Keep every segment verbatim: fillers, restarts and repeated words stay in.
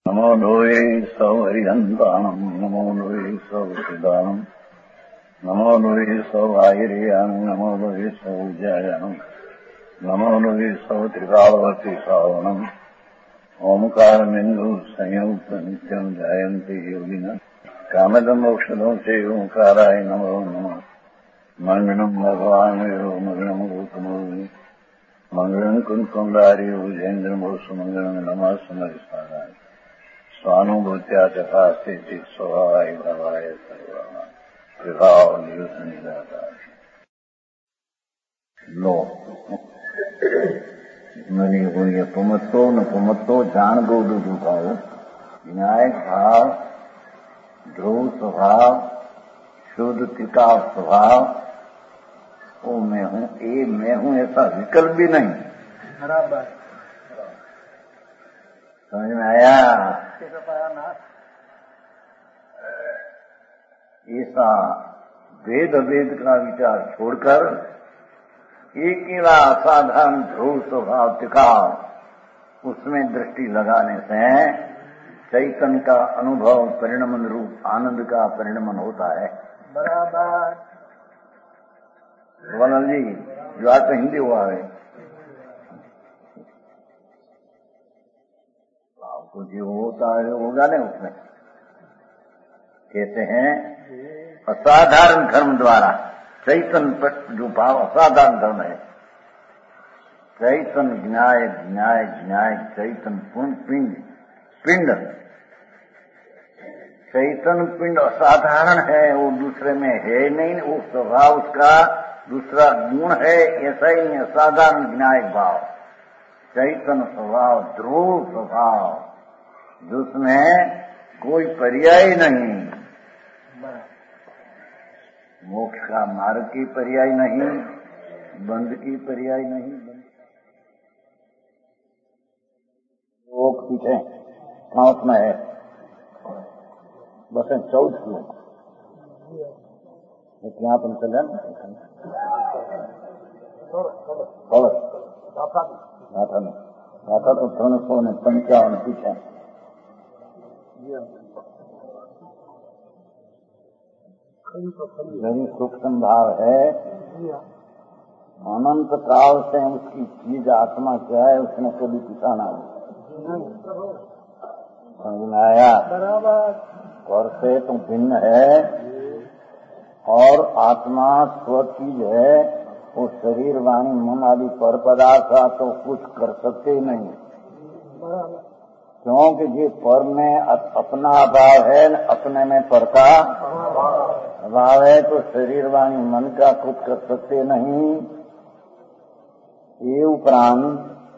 नमो लोये सौहरिहन्ताणम् नमो लोये सौसिदानम् नमो लोये सौभागिर्यानम् नमो लोये सौविजयानम् नमो लोये सौत्रिकालवती सावनम् ओंकारमिन्दु संयुक्त नित्यम् जायन्ति योगिनः कामदम् मोक्षदम् च ओंकाराय नमो नमः मङ्गलम् भगवान् यो मङ्गलम् गौतमोऽवि मङ्गलम् कुन्कुण्डारि भुजेन्द्रमोसु मङ्गलम् नमः समरिस्थानाय स्वानुभूत्या तथा स्थिति स्वभावाय भवाय सर्वाः विभाव निदाता लो मनी हुई पुमत्तो न पुमत्तो जान गो दुदु भाव न्याय भाव ध्रुव स्वभाव शुद्ध टिकाव स्वभाव ओ मैं हूँ ए मैं हूँ ऐसा विकल्प भी नहीं। बराबर समझ में आया? ऐसा वेद वेद का विचार छोड़कर एक केवल असाधारण ध्रुव स्वभाव टिकाव उसमें दृष्टि लगाने से चैतन्य का अनुभव परिणमन रूप आनंद का परिणमन होता है। बराबर वनल जी जो आज तो हिंदी हुआ है आपको जो होता है होगा नहीं उसमें कहते हैं असाधारण धर्म द्वारा चैतन्य जो भाव असाधारण धर्म है चैतन्य ज्ञाय ज्ञाय ज्ञाय चैतन्य पूर्ण पिंड पिंड चैतन्य पिंड असाधारण है वो दूसरे में है नहीं वो स्वभाव उसका दूसरा गुण है ऐसा ही नहीं असाधारण ज्ञाय भाव चैतन्य स्वभाव ध्रुव स्वभाव जिसमें कोई पर्याय नहीं मोक्ष का मार्ग की पर्याय नहीं बंध की पर्याय नहीं लोग पीछे कहाँ उसमें है बस चौदह लोग यहाँ पर चले गाथा तो थोड़े सौ ने पंचावन पीछे यही सूक्ष्म भाव है अनंत काल से उसकी चीज आत्मा क्या है उसने कभी पिछाना समझ में आया? और से तो भिन्न है और आत्मा स्व चीज है वो शरीर वाणी मन आदि पर पदार्थ तो कुछ कर सकते नहीं क्योंकि ये पर में अपना अभाव है अपने में पर का अभाव है तो शरीर वाणी मन का कुछ कर सकते नहीं। ये उपरांत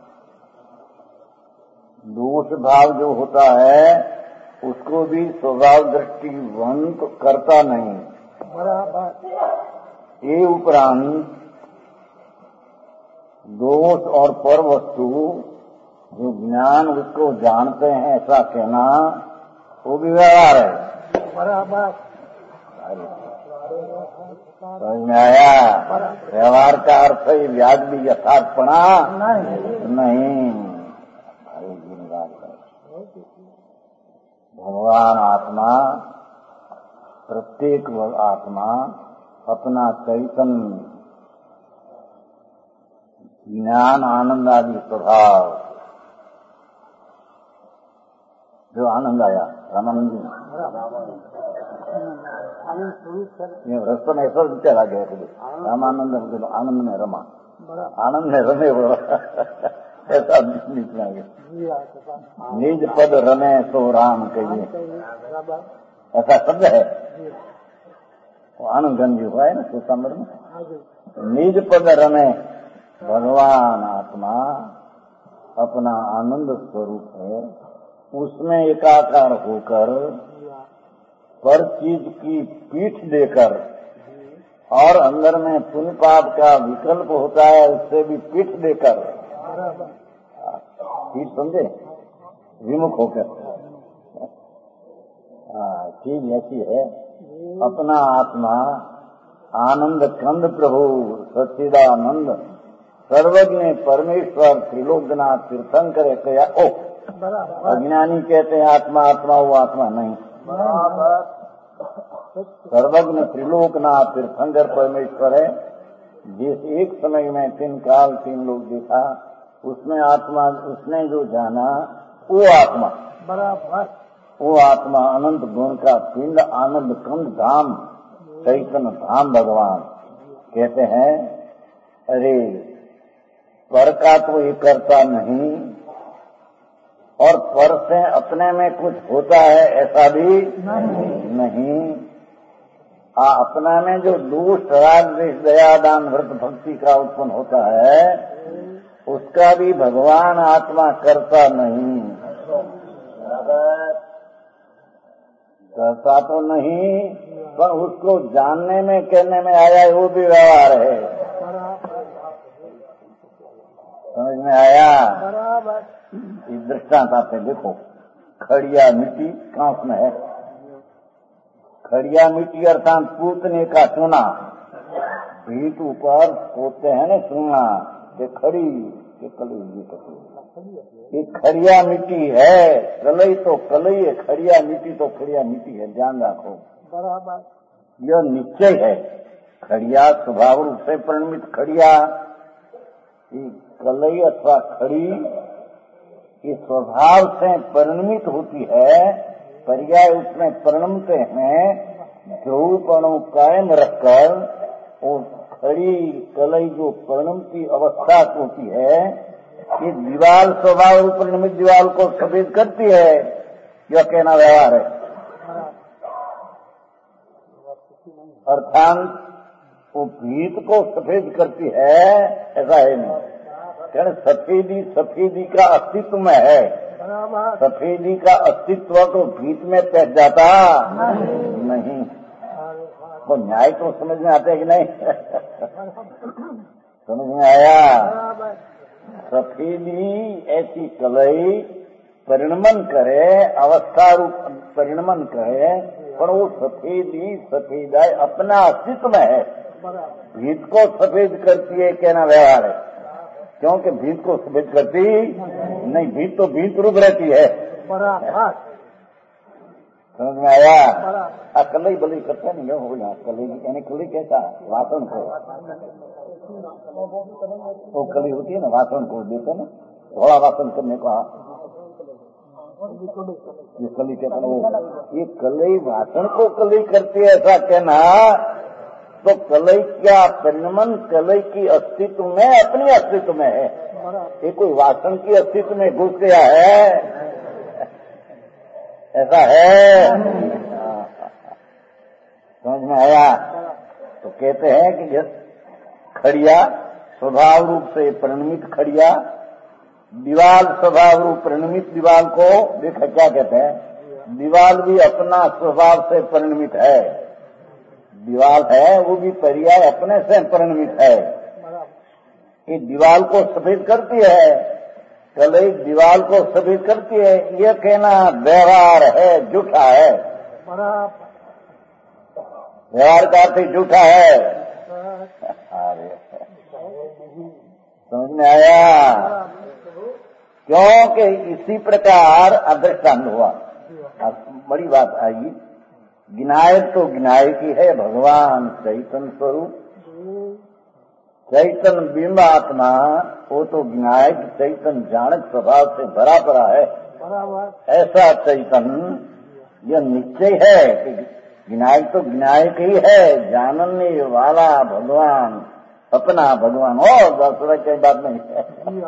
दोष भाव जो होता है उसको भी स्वभाव दृष्टिवंत करता नहीं। ये उपरांत दोष और पर वस्तु जो ज्ञान उसको जानते हैं ऐसा कहना वो भी व्यवहार है। बराबर समझ में आया? व्यवहार का अर्थ है व्याज भी यथार्थपणा नहीं। भगवान आत्मा प्रत्येक आत्मा अपना चैतन्य ज्ञान आनंद आदि स्वभाव जो आनंद आया रामानंद जी रस्त में ऐसा चला गया रामानंद आनंद में रमा आनंद में रमे ऐसा निकला गया निज पद रमे सो राम कहिए ऐसा शब्द है वो आनंद गंज हुआ है ना सुसंबर में निज पद रमे भगवान आत्मा अपना आनंद स्वरूप है उसमें एकाकार होकर पर चीज की पीठ देकर और अंदर में पुण्य पाप का विकल्प होता है उससे भी पीठ देकर पीठ समझे विमुख होकर चीज ऐसी है अपना आत्मा आनंद कंद प्रभु सच्चिदानंद सर्वज्ञ परमेश्वर त्रिलोकनाथ तीर्थंकर कया ओ अज्ञानी कहते हैं आत्मा आत्मा, वो आत्मा नहीं। सर्वज्ञ त्रिलोकनाथ तीर्थंकर परमेश्वर है, जिस एक समय में तीन काल तीन लोग देखा, उसमें आत्मा, उसने जो जाना वो आत्मा बराबर, वो आत्मा अनंत गुण का पिंड, आनंद कंद धाम, चैतन्य धाम भगवान कहते हैं। अरे पर का तो ये करता नहीं, और पर से अपने में कुछ होता है ऐसा भी नहीं, नहीं। आ, अपना में जो दुष्ट राग द्वेष दया दान व्रत भक्ति का उत्पन्न होता है, उसका भी भगवान आत्मा करता नहीं, करता तो नहीं, पर उसको जानने में कहने में आया है, वो भी व्यवहार है। समझ में आया? इस दृष्टांत आपने देखो, खड़िया मिट्टी कांस में है, खड़िया मिट्टी अर्थात पूतने का चूना, भीत ऊपर पोतते हैं ना चूना, ये खड़ी ये कलई, ये खड़िया मिट्टी है, कलई तो कलई है, खड़िया मिट्टी तो खड़िया मिट्टी है, ध्यान रखो बराबर। यह निश्चय है, खड़िया स्वभाव रूप से परिणमित खड़िया, कलई अथवा खड़ी इस स्वभाव से परिणमित होती है, पर्याय उसमें परिणमते हैं, ध्रुवपणों कायम रखकर वो खड़ी कलई जो परिणमती अवस्था होती है, ये दीवाल स्वभाव रूप परिणमित दीवाल को सफेद करती है, यह कहना व्यवहार है। अर्थात वो भीत को सफेद करती है ऐसा है नहीं, कारण सफेदी सफेदी का अस्तित्व में है, सफेदी का अस्तित्व तो भीत में पैठ जाता नहीं, नहीं। वो न्याय तो समझ में आते है कि नहीं? समझ में आया? सफेदी ऐसी कलई परिणमन करे, अवस्था रूप परिणमन करे, पर वो सफेदी सफेदाई अपना अस्तित्व में है, भीत को सफेद करती है कहना व्यवहार है, क्योंकि भीत को सफेद करती नहीं, भीत तो भीत रूप रहती है। समझ में आया? कलई बलई करते नहीं हो यहाँ, कलई यानी कलई कैसा वासन को, वो कलई होती है ना, वासन को देते ना, थोड़ा वासन करने को ये कलई कहते हैं, ये कलई वासन को कलई करती है ऐसा कहना, तो कलई क्या परिणमन कलई की अस्तित्व में, अपनी अस्तित्व में है, ये कोई वासन की अस्तित्व में घुस गया है ऐसा है। समझ में आया? तो कहते हैं कि जब खड़िया स्वभाव रूप से परिणमित खड़िया, दीवाल स्वभाव रूप परिणमित दीवाल को देखा क्या कहते हैं, दीवाल भी अपना स्वभाव से परिणमित है, दीवाल है वो भी पर्याय अपने से परिणमित है, ये दीवाल को सफेद करती है, कलई दीवाल को सफेद करती है, ये कहना व्यवहार है, झूठा है, व्यवहार का अर्थ झूठा है। समझ में आया? क्योंकि इसी प्रकार अदृष्टांत हुआ, बड़ी बात आई, विनायक तो विनायक ही है, भगवान चैतन्य स्वरूप, चैतन्य बिंब आत्मा, वो तो विनायक चैतन्य जानक स्वभाव से भरा पड़ा है, ऐसा चैतन्य यह निश्चय है कि विनायक तो विनायक ही है, जानने वाला भगवान, अपना भगवान, और दस की बात नहीं है,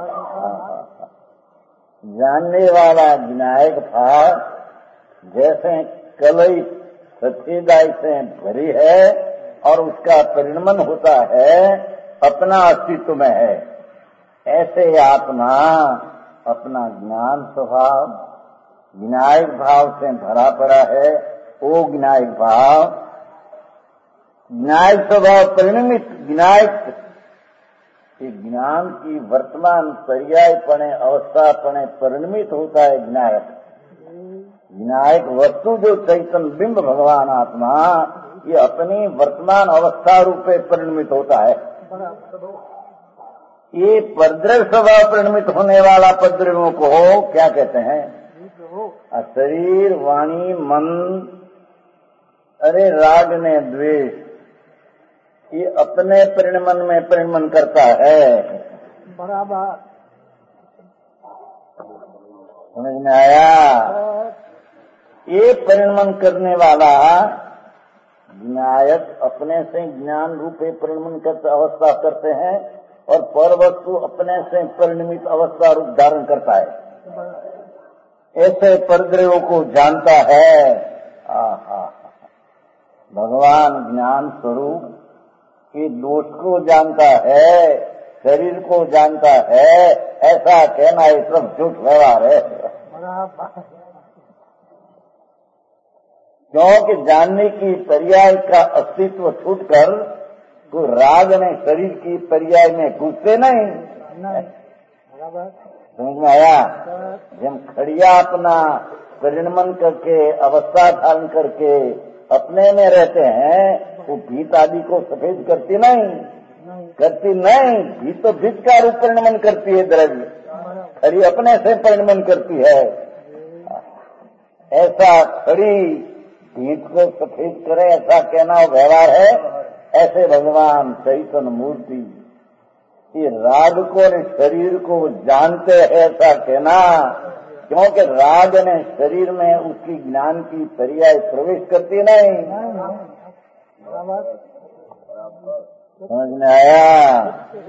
जानने वाला विनायक था, जैसे कलई सफेदाई से भरी है और उसका परिणमन होता है, अपना अस्तित्व में है, ऐसे आत्मा अपना ज्ञान स्वभाव विनायक भाव से भरा पड़ा है, वो विनायक भाव विनायक स्वभाव परिणमित विनायक, ये ज्ञान की वर्तमान पर्यायपणे अवस्थापणे परिणमित होता है विनायक, विनायक वस्तु जो चैतन्य बिंब भगवान आत्मा, ये अपनी वर्तमान अवस्था रूप में परिणमित होता है, ये परद्रव्य स्वभाव परिणमित होने वाला पद्रव्यों को क्या कहते हैं? शरीर, वाणी, मन, अरे राग ने द्वेष, ये अपने परिणमन में परिणमन करता है। बराबर समझ में आया? ये परिणमन करने वाला ज्ञायक अपने से ज्ञान रूपे परिणमन करते अवस्था करते हैं और पर वस्तु अपने से परिणमित अवस्था रूप धारण करता है। ऐसे परद्रव्यों को जानता है। आहा, भगवान ज्ञान स्वरूप के दोष को जानता है, शरीर को जानता है, ऐसा कहना ये सब झूठ व्यवहार है। क्योंकि जानने की पर्याय का अस्तित्व छूटकर तो राग ने शरीर की पर्याय में घुसते नहीं। समझ में आया? जब खड़िया अपना परिणमन करके अवस्था धारण करके अपने में रहते हैं, वो भीत आदि को सफेद करती नहीं, करती नहीं। भीत तो भीत का रूप परिणमन करती है, द्रव्य खड़ी अपने से परिणमन करती है। ऐसा खड़ी भीत को सफेद करे ऐसा कहना व्यवहार है। ऐसे भगवान चैतन्य मूर्ति ये राग को और शरीर को जानते हैं ऐसा कहना, क्योंकि राग ने शरीर में उसकी ज्ञान की पर्याय प्रवेश करती नहीं। समझ में आया?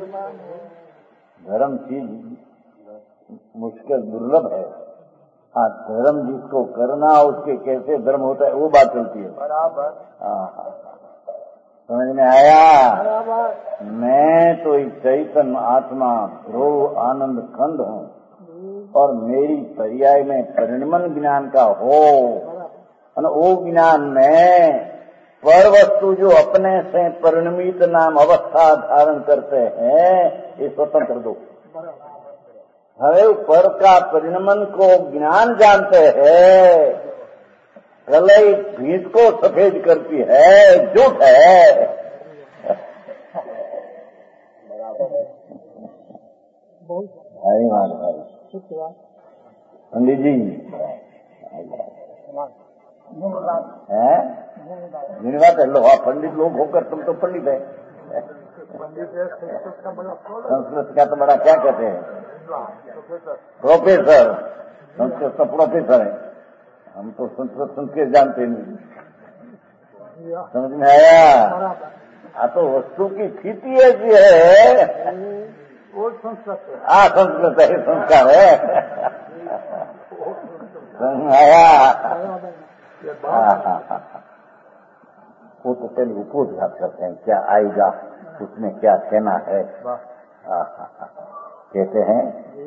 धर्म चीज मुश्किल दुर्लभ है। हाँ, धर्म जिसको करना उसके कैसे धर्म होता है वो बात चलती है। बराबर। हाँ, समझ में आया? मैं तो एक चैतन्य आत्मा ध्रुव आनंद खंड हूँ और मेरी पर्याय में परिणमन ज्ञान का हो, वो ज्ञान में पर वस्तु जो अपने से परिणमित नाम अवस्था धारण करते हैं ये स्वतंत्र दो। हवे पर का परिणमन को ज्ञान जानते हैं, कलई भीत को सफेद करती है, झूठ है। पंडित जी है मेरी बात है। लो आप पंडित लोग होकर तुम तो पंडित है। संस्कृत का तो बड़ा क्या कहते हैं प्रोफेसर, संस्कृत का प्रोफेसर है। हम तो संस्कृत संस्कृत जानते नहीं। समझ में आया? हाँ, तो वस्तु की स्थिति ऐसी है वो संस्कृत है। हाँ, संस्कृत है, संस्कार है। समझ में आया? वो तो पहले उपोद्घात करते हैं क्या आएगा उसमें क्या कहना है। कहते हैं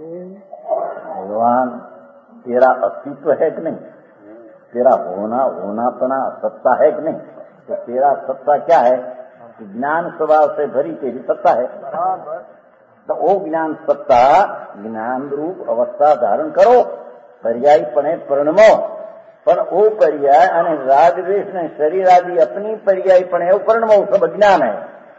भगवान तेरा अस्तित्व है कि नहीं, तेरा होना होनापना सत्ता है कि नहीं। तो तेरा सत्ता क्या है? ज्ञान स्वभाव से भरी तेरी सत्ता है। तो वो ज्ञान सत्ता ज्ञान रूप अवस्था धारण करो, पर्याय पणे परिणमो। पर वो पर्याय यानी राग द्वेष ने शरीर आदि अपनी पर्याय पणे वो परिणमो सब अज्ञान है।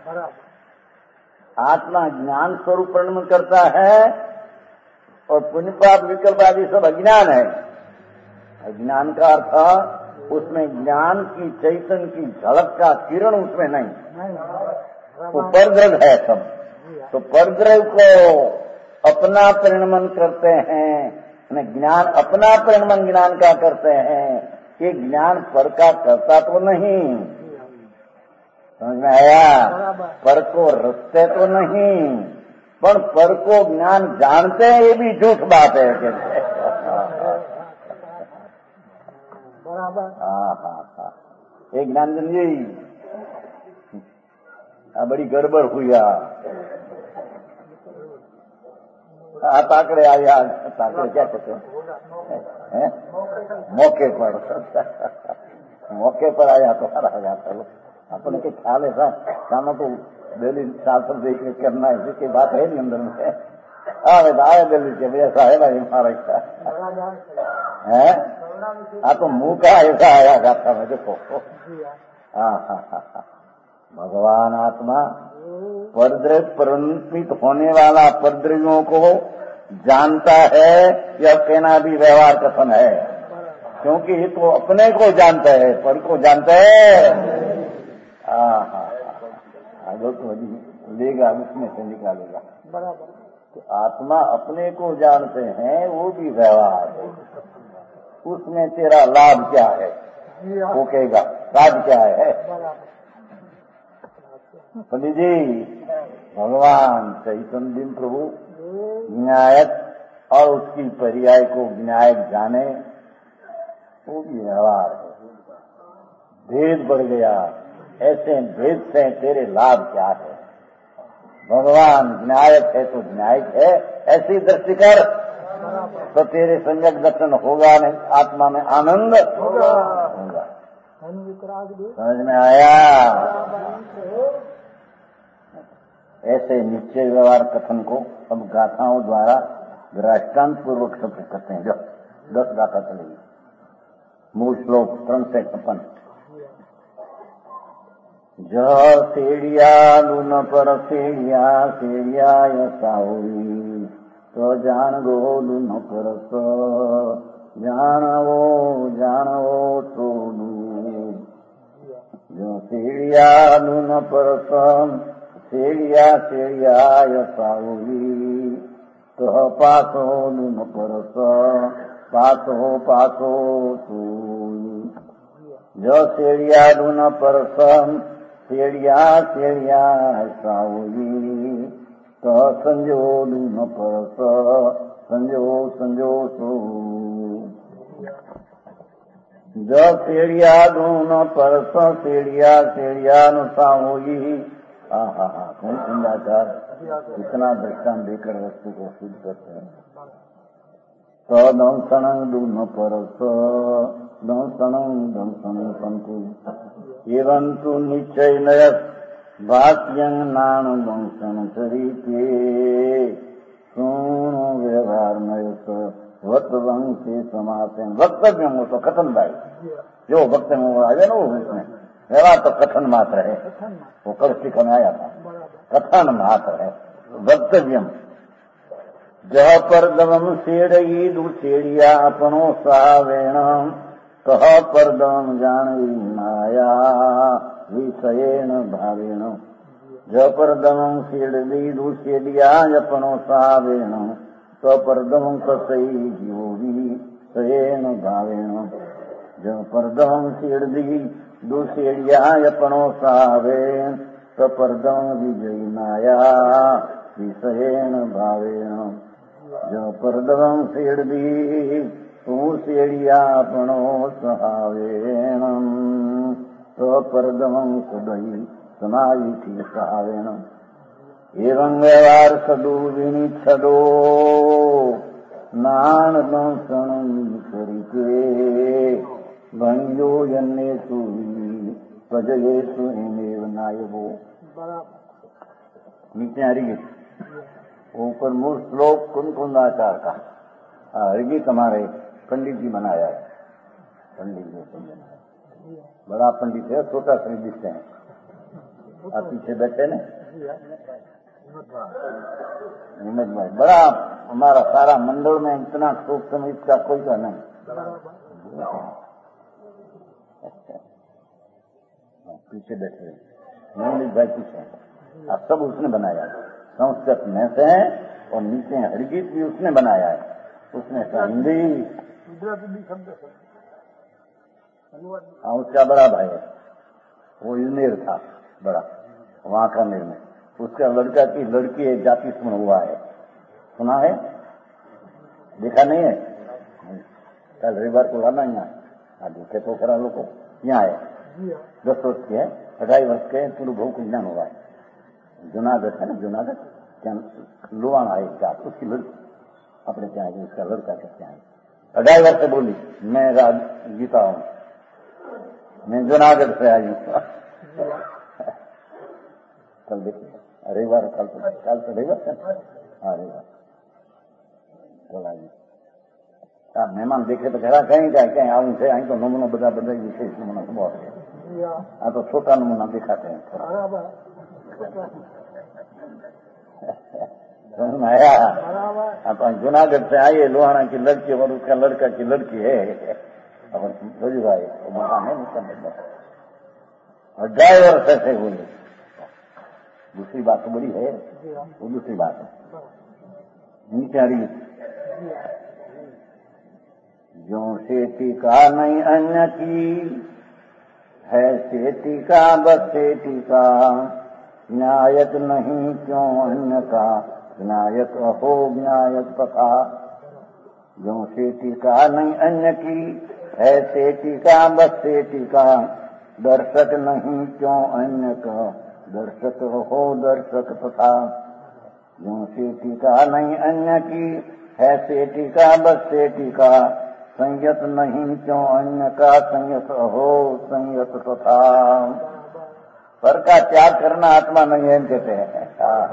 आत्मा ज्ञान स्वरूप परिणमन करता है और पुण्य पाप विकल्प आदि सब अज्ञान है। अज्ञान का अर्थ उसमें ज्ञान की चैतन्य की झलक का किरण उसमें नहीं, वो परद्रव्य है सब। तो परद्रव्य को अपना परिणमन करते हैं, ज्ञान अपना परिणमन ज्ञान का करते हैं। ये ज्ञान पर का करता तो नहीं। समझ में आया? पर को रचते तो नहीं, पर पर को ज्ञान जानते हैं ये भी झूठ बात है। बराबर। हाँ हाँ हाँ, एक ज्ञानजन जी बड़ी गड़बड़ हुई। ताकड़े आया, ताकड़े क्या कहते हैं? मौके पर मौके पर आया तो हरा जाता। अपने के ख्याल ऐसा काम तो दिल्ली शासन देख के करना है, इसकी बात है नहीं अंदर में। हाँ आया दिल्ली के भी ऐसा है ना महाराज है। हाँ, तो मुंह का ऐसा आया गाता में देखो। हाँ हाँ हाँ हाँ, भगवान आत्मा परद्रव्य परिणमित होने वाला परद्रव्यों को जानता है, यह कहना भी व्यवहार कथन है, क्योंकि ये तो अपने को जानता है, पर को जानता है। आगे तो लेगा, उसमें से निकालेगा। बराबर। तो आत्मा अपने को जानते हैं, वो भी व्यवहार है। उसमें तेरा लाभ क्या है वो कहेगा, लाभ क्या है। पंडित जी, भगवान चैतन्य प्रभु विनायक और उसकी पर्याय को विनायक जाने, वो भी व्यवहार है। भेद बढ़ गया, ऐसे भेद से तेरे लाभ क्या है। भगवान विनायक है तो विनायक है, ऐसी दृष्टि कर तो तेरे संयक दर्शन होगा, नहीं आत्मा में आनंद होगा। समझ में आया। ऐसे निश्चय व्यवहार कथन को अब गाथाओं द्वारा दृष्टांत पूर्वक सब करते हैं। जब दस गाथा चलेगी, मूल श्लोक त्रन से छप्पन। ज सेड़िया लून पर सेड़िया सेड़िया यसा हुई, तो जान गो लून पर सो जानवो जानवो तो लू। जो सेड़िया लून पर सम सेड़िया सेड़िया यसा हुई, तो पासो लून पर सो पासो पासो तू। जो सेड़िया लून पर सम सेड़िया सेड़िया सावली, तो संजो लून पर संजो संजो सो। जो सेड़िया लून पर सेड़िया सेड़िया न सावली। हाँ हाँ हाँ, कौन सुंदर इतना दृष्टांत देकर वस्तु को सिद्ध करते हैं। तो दंसन लून पर दंसन दंसन पंतु एवं तु निश्चय नयत वाक्यं नान दंसन चरिते सुनो व्यवहार नयत वक्तव्य से समाते। वक्तव्य हो तो कथन भाई, जो वक्तव्य में आ जाए ना वो उसमें व्यवहार तो कथन मात्र है, वो कल सीखा में आया था, कथन मात्र है। वक्तव्यम जह पर दम सेड़ई दू सेड़िया अपनो सावेण, कह परदम जानी माया विषयेण भावेण। ज परदम सेड़ी दू सेड़िया अपनो सावेण, तो परदम कसई जीवोगी सयेण भावेण। ज परदम सेड़ी दू सेड़िया अपनो सावेण, तो परदम विजयी माया विषयेण भावेण। जो परदम सेड़ी तू सेड़िया अपनो सहावेण, तो परदम सदई समाई थी सहावेण। एवं व्यवहार सदु विनिच्छदो नान दंसन करके, भंजो जन्ने सुई पजये सुमेव नायबो। नीचे हरिगीत, ऊपर मूल श्लोक कुंकुंदाचार का हरिगीत हमारे पंडित जी बनाया है। पंडित जी बड़ा पंडित है, छोटा श्री दिखते हैं, आप पीछे बैठे न हिम्मत भाई। बड़ा हमारा सारा मंडल में इतना शोक समय का कोई का नहीं। पीछे बैठे हिम्मत भाई पीछे, अब सब उसने बनाया। संस्कृत में से और नीचे हरिगीत भी उसने बनाया है। उसने हिंदी हाँ, उसका बड़ा भाई है, वो इंजीनियर था बड़ा, वहां का निर्णय। उसका लड़का की लड़की एक जाति सुन हुआ है, सुना है, देखा नहीं है। कल रविवार को लाना यहाँ आगे के तो करा लोग यहाँ है, दस वर्ष के है, अढ़ाई वर्ष के पूर्व भाव को ज्ञान हुआ है। जूनागढ़ है ना, जूनागढ़ क्या लोहाना है जात, उसकी लड़की अपने क्या है, उसका लड़का क्या है। अढ़ाई वर्ष से बोली मैं राज गीता हूँ, मैं जूनागढ़ से आई हूँ। कल देखिए रविवार, कल तो कल तो रविवार है। हाँ रविवार कल आई। મહેમાન દેખે તો ઘણા કઈ જાય ક્યાંય આવું છે, અહીં તો નમૂનો બધા બધા વિશેષ નમૂના બહુ છે, આ તો છોટા નમૂના દેખાતે समझ में आया? अपन जूनागढ़ से आइए, लोहाना की लड़की और उसका लड़का की लड़की है, अपन समझ भाई वो मकान है निकल और ड्राइवर कैसे हुई। दूसरी बात तो बड़ी है, वो दूसरी बात है। नीचे आ रही जो से टीका नहीं अन्य की है, से टीका बस से टीका, न्यायक नहीं क्यों अन्य का, न्यायक हो न्यायक कथा। जो से टीका नहीं अन्य की है, से टीका बस से टीका, दर्शक नहीं क्यों अन्य का, दर्शक हो दर्शक तथा। जो से टीका नहीं अन्य की है, से टीका बस से टीका, संयत नहीं क्यों अन्य का, संयत हो संयत तथा। पर का त्याग करना आत्मा नहीं है कहते हैं।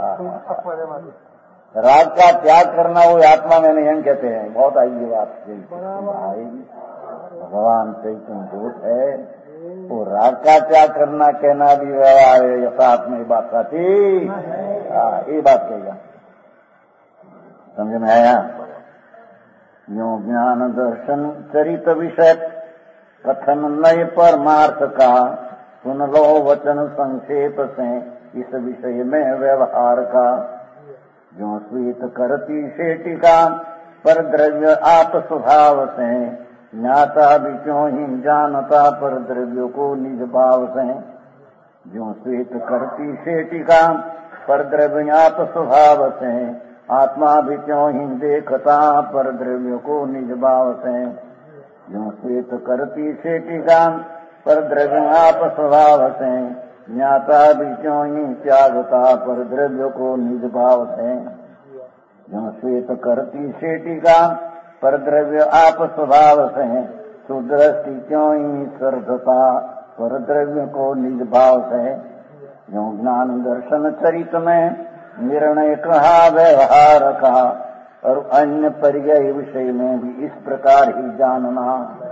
राग का त्याग करना वो आत्मा में नहीं है कहते हैं। बहुत आई ये बात भाई, भगवान चैतन्य दूत है, वो राग का त्याग करना कहना भी व्यवहार है, यथार्थ में बात साथी। हाँ ये बात कहेगा, समझ में आया? यो ज्ञान दर्शन चरित विषय कथन नए परमार्थ का, सुन लो वचन संक्षेप से इस विषय में व्यवहार का। जो स्वीत करती शेटिका पर द्रव्य आप स्वभाव से, ज्ञाता भी क्यों ही जानता पर द्रव्य को निज भाव से। जो स्वीत करती शेटिका पर द्रव्य आप स्वभाव से, आत्मा भी क्यों ही देखता पर द्रव्य को निज भाव से। जो श्वेत करती शेटिका पर द्रव्य आप स्वभाव से, ज्ञाता भी क्यों ही त्यागता पर द्रव्य को निज भाव से। जो श्वेत करती शेटिका पर द्रव्य आप स्वभाव से, सुदृष्टि क्यों ही श्रद्धता पर द्रव्य को निज भाव से। जो ज्ञान दर्शन चरित में निर्णय कहा व्यवहार का, और अन्य पर्याय विषय में भी इस प्रकार ही जानना।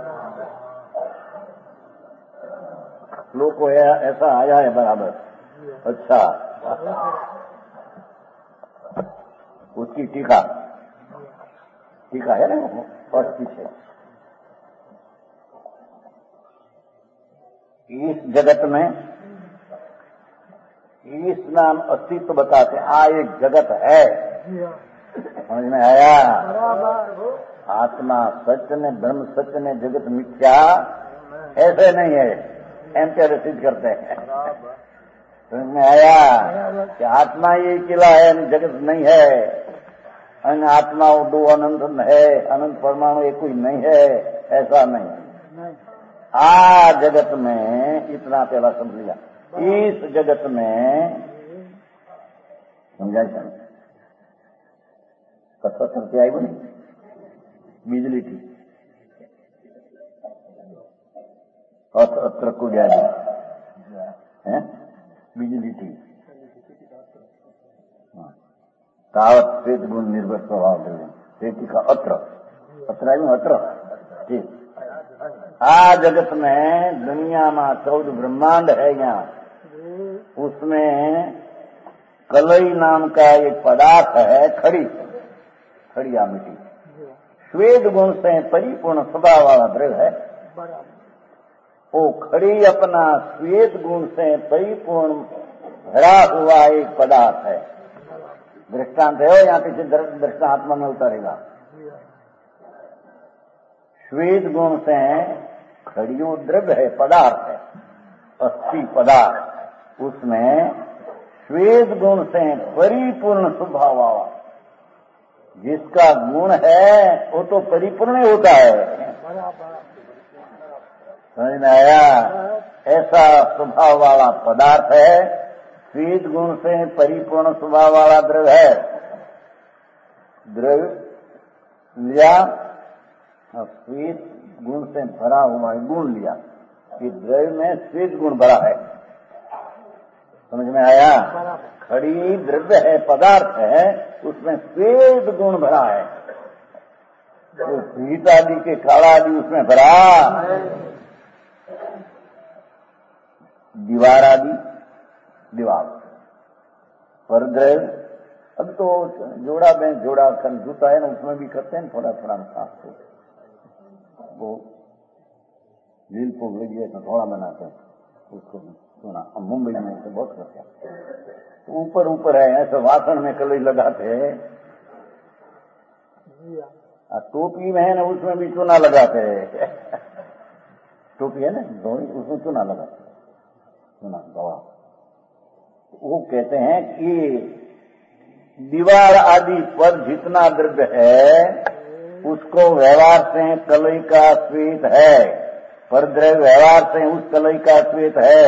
लोग को ऐसा आया है बराबर। अच्छा, उसकी टीका टीका है ना और पीछे, इस जगत में इस नाम अस्तित्व बताते हैं। आ एक जगत है, समझ में आया? आत्मा सत्य ने, ब्रह्म सत्य ने, जगत मिथ्या ऐसे नहीं है, एम सिद्ध करते हैं। समझ में आया कि आत्मा ये किला है, जगत नहीं है। अन्य आत्मा वो दो अनंत है, अनंत परमाणु एक कोई नहीं है, ऐसा नहीं। आ जगत में इतना पहला समझ लिया। इस जगत में समझा पत्थर से आई बनी बिजली थी, अत्र को जाए है बिजली थी। तावत श्वेत गुण निर्भर स्वभाव श्वेति का अत्र अत्र आई अत्र ठीक। आ जगत में दुनिया में चौदह ब्रह्मांड है, यहाँ उसमें कलई नाम का एक पदार्थ है, खड़ी खड़िया मिट्टी, श्वेत गुण से परिपूर्ण स्वभाव वाला द्रव्य है। वो खड़ी अपना श्वेत गुण से परिपूर्ण भरा हुआ एक पदार्थ है। दृष्टांत है, यहाँ पीछे दृष्टात्मा में उतारेगा। श्वेत गुण से खड़ियो द्रव्य है, पदार्थ है, अस्थि पदार्थ, उसमें श्वेत गुण से परिपूर्ण स्वभाव वाला जिसका गुण है वो तो परिपूर्ण होता है। समझ में आया? ऐसा स्वभाव वाला पदार्थ है, श्वेत गुण से परिपूर्ण स्वभाव वाला द्रव्य है। द्रव्य लिया, श्वेत गुण से भरा हुआ गुण लिया, कि द्रव्य में श्वेत गुण भरा है। समझ में आया? खड़ी द्रव्य है, पदार्थ है, उसमें श्वेत गुण भरा है। तो पीत आदि के काला आदि उसमें भरा, दीवार आदि दीवार परद्रव्य, अब तो जोड़ा में जोड़ा कर जूता है ना, उसमें भी करते हैं थोड़ा थोड़ा साफ को वो लील को लगी तो थोड़ा बनाते हैं उसको सुना। मुंबई में तो बहुत करते हैं, तो ऊपर ऊपर है ऐसे वासन में कलई लगाते हैं, टोपी में है ना उसमें भी चूना लगाते हैं। टोपी है ना धोनी, उसमें चूना लगाते हैं, चूना दवा। वो कहते हैं कि दीवार आदि पर जितना द्रव्य है उसको व्यवहार से कलई का श्वेत है, परद्रव्य व्यवहार से उस कलई का श्वेत है।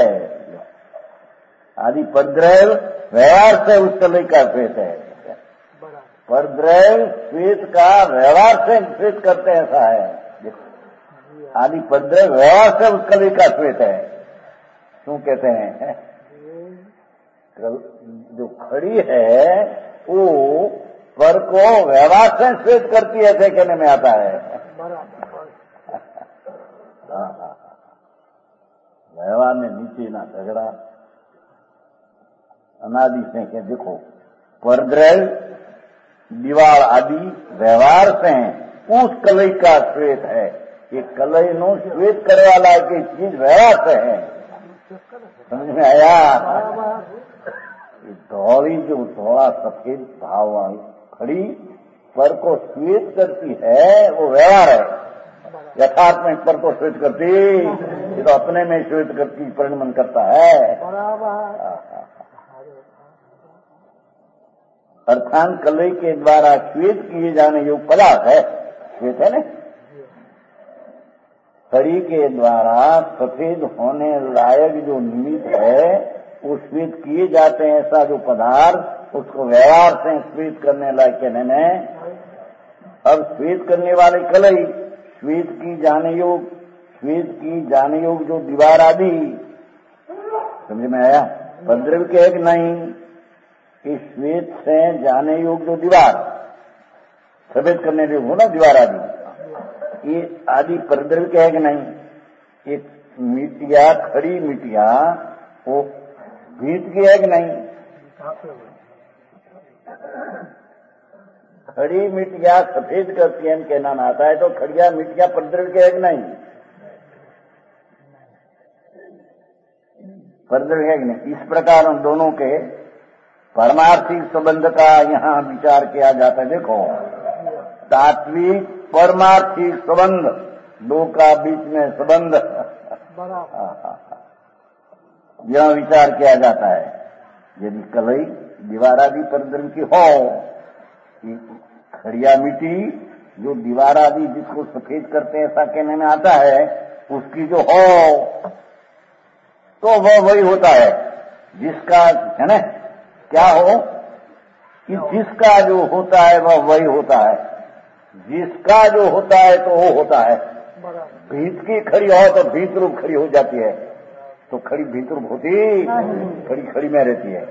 आदि परद्रव्य व्यवहार से उस कलई का श्वेत है। परद्रव्य श्वेत का व्यवहार से श्वेत करते हैं, ऐसा है। आदि परद्रव्य व्यवहार से उस कलई का श्वेत है। क्यों कहते हैं? जो खड़ी है वो पर को व्यवहार से श्वेत करती है, ऐसे कहने में आता है। व्यवहार में नीचे ना झगड़ा, अनादि से के देखो परद्रव्य दीवार आदि व्यवहार से उस कलई का श्वेत है। ये कलई नो श्वेत करे वाला की चीज व्यवहार से है। समझ में आया? धौली जो थोड़ा सफेद भाव वाली खड़ी पर को श्वेत करती है वो व्यवहार है। यथार्थ में पर को श्वेत करती, ये तो अपने में श्वेत करती परिणमन करता है। अर्थात कलई के द्वारा श्वेत किए जाने योग्य पदार्थ है, श्वेत है ना। खड़ी के द्वारा सफेद होने लायक जो निमित्त है वो श्वेत किए जाते हैं, ऐसा जो पदार्थ उसको व्यवहार से श्वेत करने लायक कहने में। अब श्वेत करने वाले कलई श्वेत की जाने योग, श्वेत की जाने योग जो दीवार आदि, समझ में आया? परद्रव्य के एक नहीं, इस श्वेत से जाने योग जो दीवार सफेद करने योग हो ना दीवार आदि, ये आदि परद्रव्य के है कि नहीं? एक मिट्टिया खड़ी मिट्टिया वो भीत की है कि नहीं? खड़ी मिट्टिया सफेद करती है कहना आता है, तो खड़िया मिट्टिया परद्रव्य के है कि नहीं? परद्रव्य है कि नहीं? इस प्रकार उन दोनों के परमार्थिक संबंध का यहाँ विचार किया जाता है। देखो तात्विक परमार्थिक संबंध, दो का बीच में संबंध यह विचार किया जाता है। यदि कलई दीवार आदि परद्रव्य की हो, खड़िया मिट्टी जो दीवार आदि जिसको सफेद करते हैं ऐसा कहने में आता है, उसकी जो हो तो वह वही होता है जिसका है ना, क्या हो कि जिसका जो होता है वह वही होता है, जिसका जो होता है तो वो होता है। भीत की खड़ी हो तो भीत रूप खड़ी हो जाती है, तो खड़ी भीत रूप होती, खड़ी खड़ी में रहती है।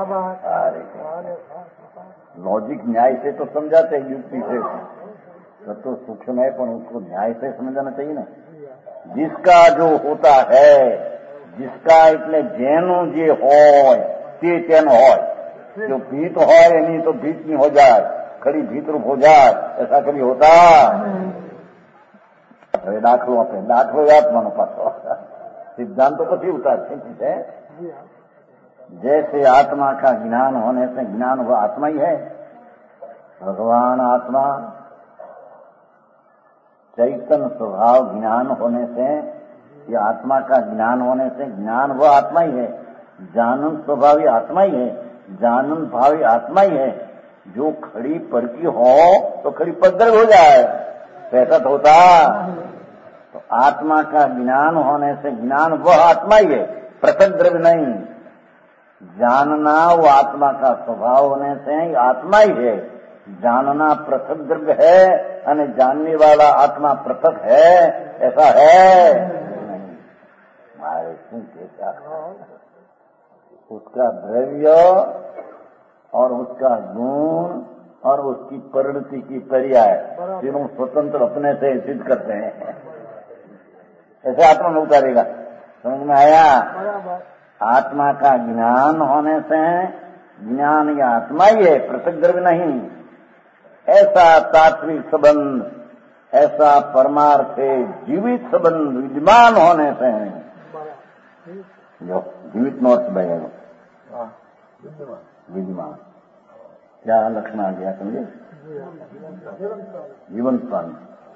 लॉजिक न्याय से तो समझाते हैं, युक्ति से सब तो सूक्ष्म है पर उसको न्याय से समझाना चाहिए ना। जिसका जो होता है, जिसका इतने जैनो जे हो ते तेन हो, जो भीत हो नहीं तो भीत नहीं हो जाए, खड़ी भीत रूप हो जाए, ऐसा कभी होता? अरे दाखलो अपने दाखलो आत्मा नो पाछो सिद्धांत तो પછી ઉતારશે છે। जैसे आत्मा का ज्ञान होने से ज्ञान वो आत्मा ही है, भगवान आत्मा चैतन्य स्वभाव ज्ञान होने से, ये आत्मा का ज्ञान होने से ज्ञान वो आत्मा ही है, जानन स्वभावी आत्मा ही है, जानन भावी आत्मा ही है। जो खड़ी पर की हो तो खड़ी परद्रव्य हो जाए, ऐसा तो होता। तो आत्मा का ज्ञान होने से ज्ञान वह आत्मा ही है, पृथक द्रव्य नहीं। जानना वो आत्मा का स्वभाव होने से आत्मा ही है, जानना पृथक द्रव्य है और जानने वाला आत्मा पृथक है, ऐसा है नहीं। हमारे उसका द्रव्य और उसका गुण और उसकी परिणति की पर्याय तीनों स्वतंत्र अपने से सिद्ध करते हैं, ऐसे आत्मा में उतारेगा। समझ में आया? आत्मा का ज्ञान होने से ज्ञान या आत्मा ही है, पृथक द्रव्य नहीं। ऐसा तात्विक संबंध, ऐसा परमार्थ जीवित संबंध विद्यमान होने से जो जीवित नोट बहेगा विद्यमान। क्या लक्षण आ गया समझे? जीवंत प्राणी,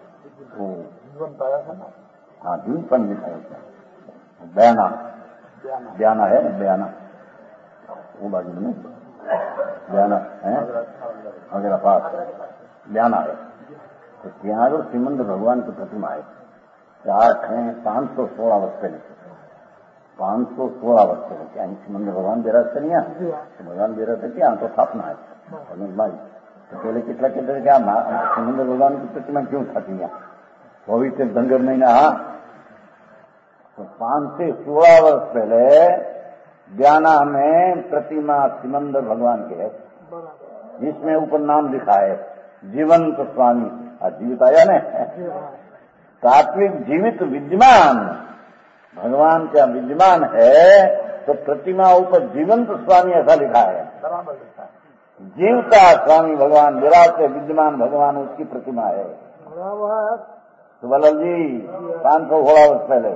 हाँ जीवित प्राणी दिखाया था। बयाना बयाना है, बयाना वो बाजू में बयाना है अगर पास बयाना है। तो त्याग श्रीमंद भगवान की प्रतिमा है। चार हैं पांच सौ सोलह वर्ष पहले, पांच सौ सोलह वर्ष पहले क्या श्रीमंद भगवान बेराते नहीं है? तो भगवान बेराते क्या तो स्थापना है तो पहले कितना कितना क्या श्रीमंद भगवान की प्रतिमा क्यों थकी है? पवित्र धनगर महीना, तो पांच से सोलह वर्ष पहले ज्ञाना में प्रतिमा श्रीमंद भगवान के है, जिसमें ऊपर नाम लिखा है जीवंत स्वामी। जीवित आया न, तात्विक जीवित विद्यमान भगवान क्या विद्यमान है, तो प्रतिमा ऊपर जीवंत स्वामी ऐसा लिखा है। जीवता स्वामी भगवान विराट विद्यमान भगवान उसकी प्रतिमा है। सुबलाल जी पांच सौ सोलह वर्ष पहले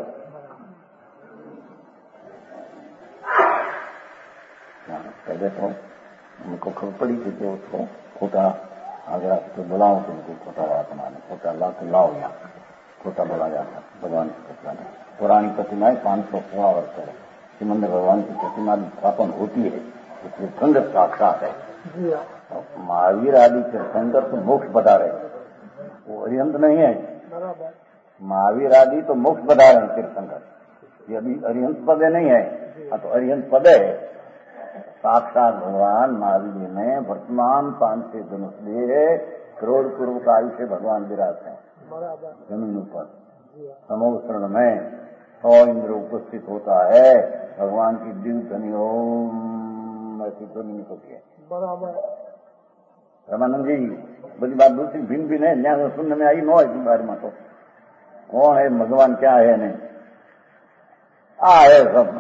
पहले तो उनको खबर पड़ी थी कि उसको खोटा अगर आपको बुलाओ तो उनको खोटा बात माने, खोटा ला तो लाओ यहाँ, खोटा बोला जाता भगवान की प्रतिमा में। पुरानी प्रतिमाएं पांच सौ सोलह वर्ष पहले श्रीमंद भगवान की प्रतिमा स्थापन होती है, इसलिए खंड साक्षात है। महावीर आदि तीर्थंकर तो मोक्ष बता रहे, वो अरिहंत नहीं है। महावीर आदि तो मोक्ष बता रहे हैं तीर्थंकर, ये अभी अरिहंत पदे नहीं है। तो अरिहंत पदे साक्षात भगवान महावीर ने वर्तमान पांच से धनुष लिए करोड़ पूर्व का आयुष्य भगवान विराट है जमीन पर। समोत्सरण में सौ इंद्र उपस्थित होता है, भगवान की दिव्य ध्वनि ओम ऐसी ध्वनि निकलती है। रामानंद जी बड़ी बात दूसरी भिन्न भिन्न है, न्याय सुनने में आई नो इसके बारे में। तो कौन है भगवान, क्या है नहीं आ है सब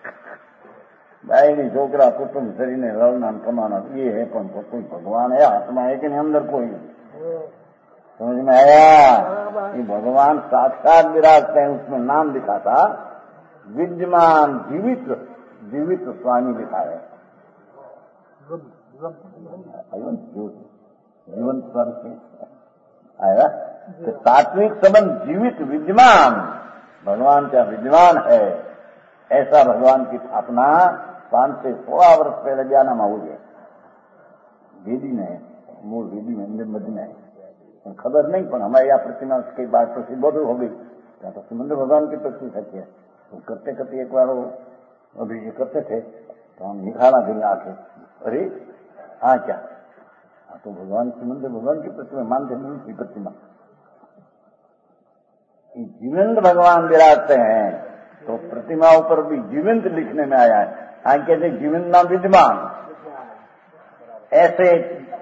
भाई छोकरा कुटुंब शरीर ने रलना कमाना ये है, पण तो कोई भगवान है, आत्मा है कि नहीं अंदर कोई? समझ में आया? ये भगवान साक्षात विराजते हैं, उसमें नाम लिखा था विद्यमान जीवित जीवित स्वामी लिखा है। जीवंत स्वामी आएगा तो तात्विक संबंध जीवित विद्यमान भगवान क्या विद्यमान है, ऐसा भगवान की स्थापना पांच से सोलह वर्ष पहले ज्ञाना में हुई है। वेदी में मूल वेदी में मध्य में है, खबर नहीं, पर हमारे यहाँ प्रतिमा उसके बाद प्रसिद्ध बहुत हो गई। क्या तो समुद्र भगवान की प्रसिद्ध है, तो करते करते एक बार वो अभिषेक करते थे तो हम निकाला दिन आके, अरे हाँ क्या हाँ, तो भगवान समुद्र भगवान की प्रतिमा मानते नहीं की प्रतिमा जीवंत भगवान विराजते हैं, तो प्रतिमा ऊपर भी जीवंत लिखने में आया है। हाँ कहते जीवंत नाम विद्यमान, ऐसे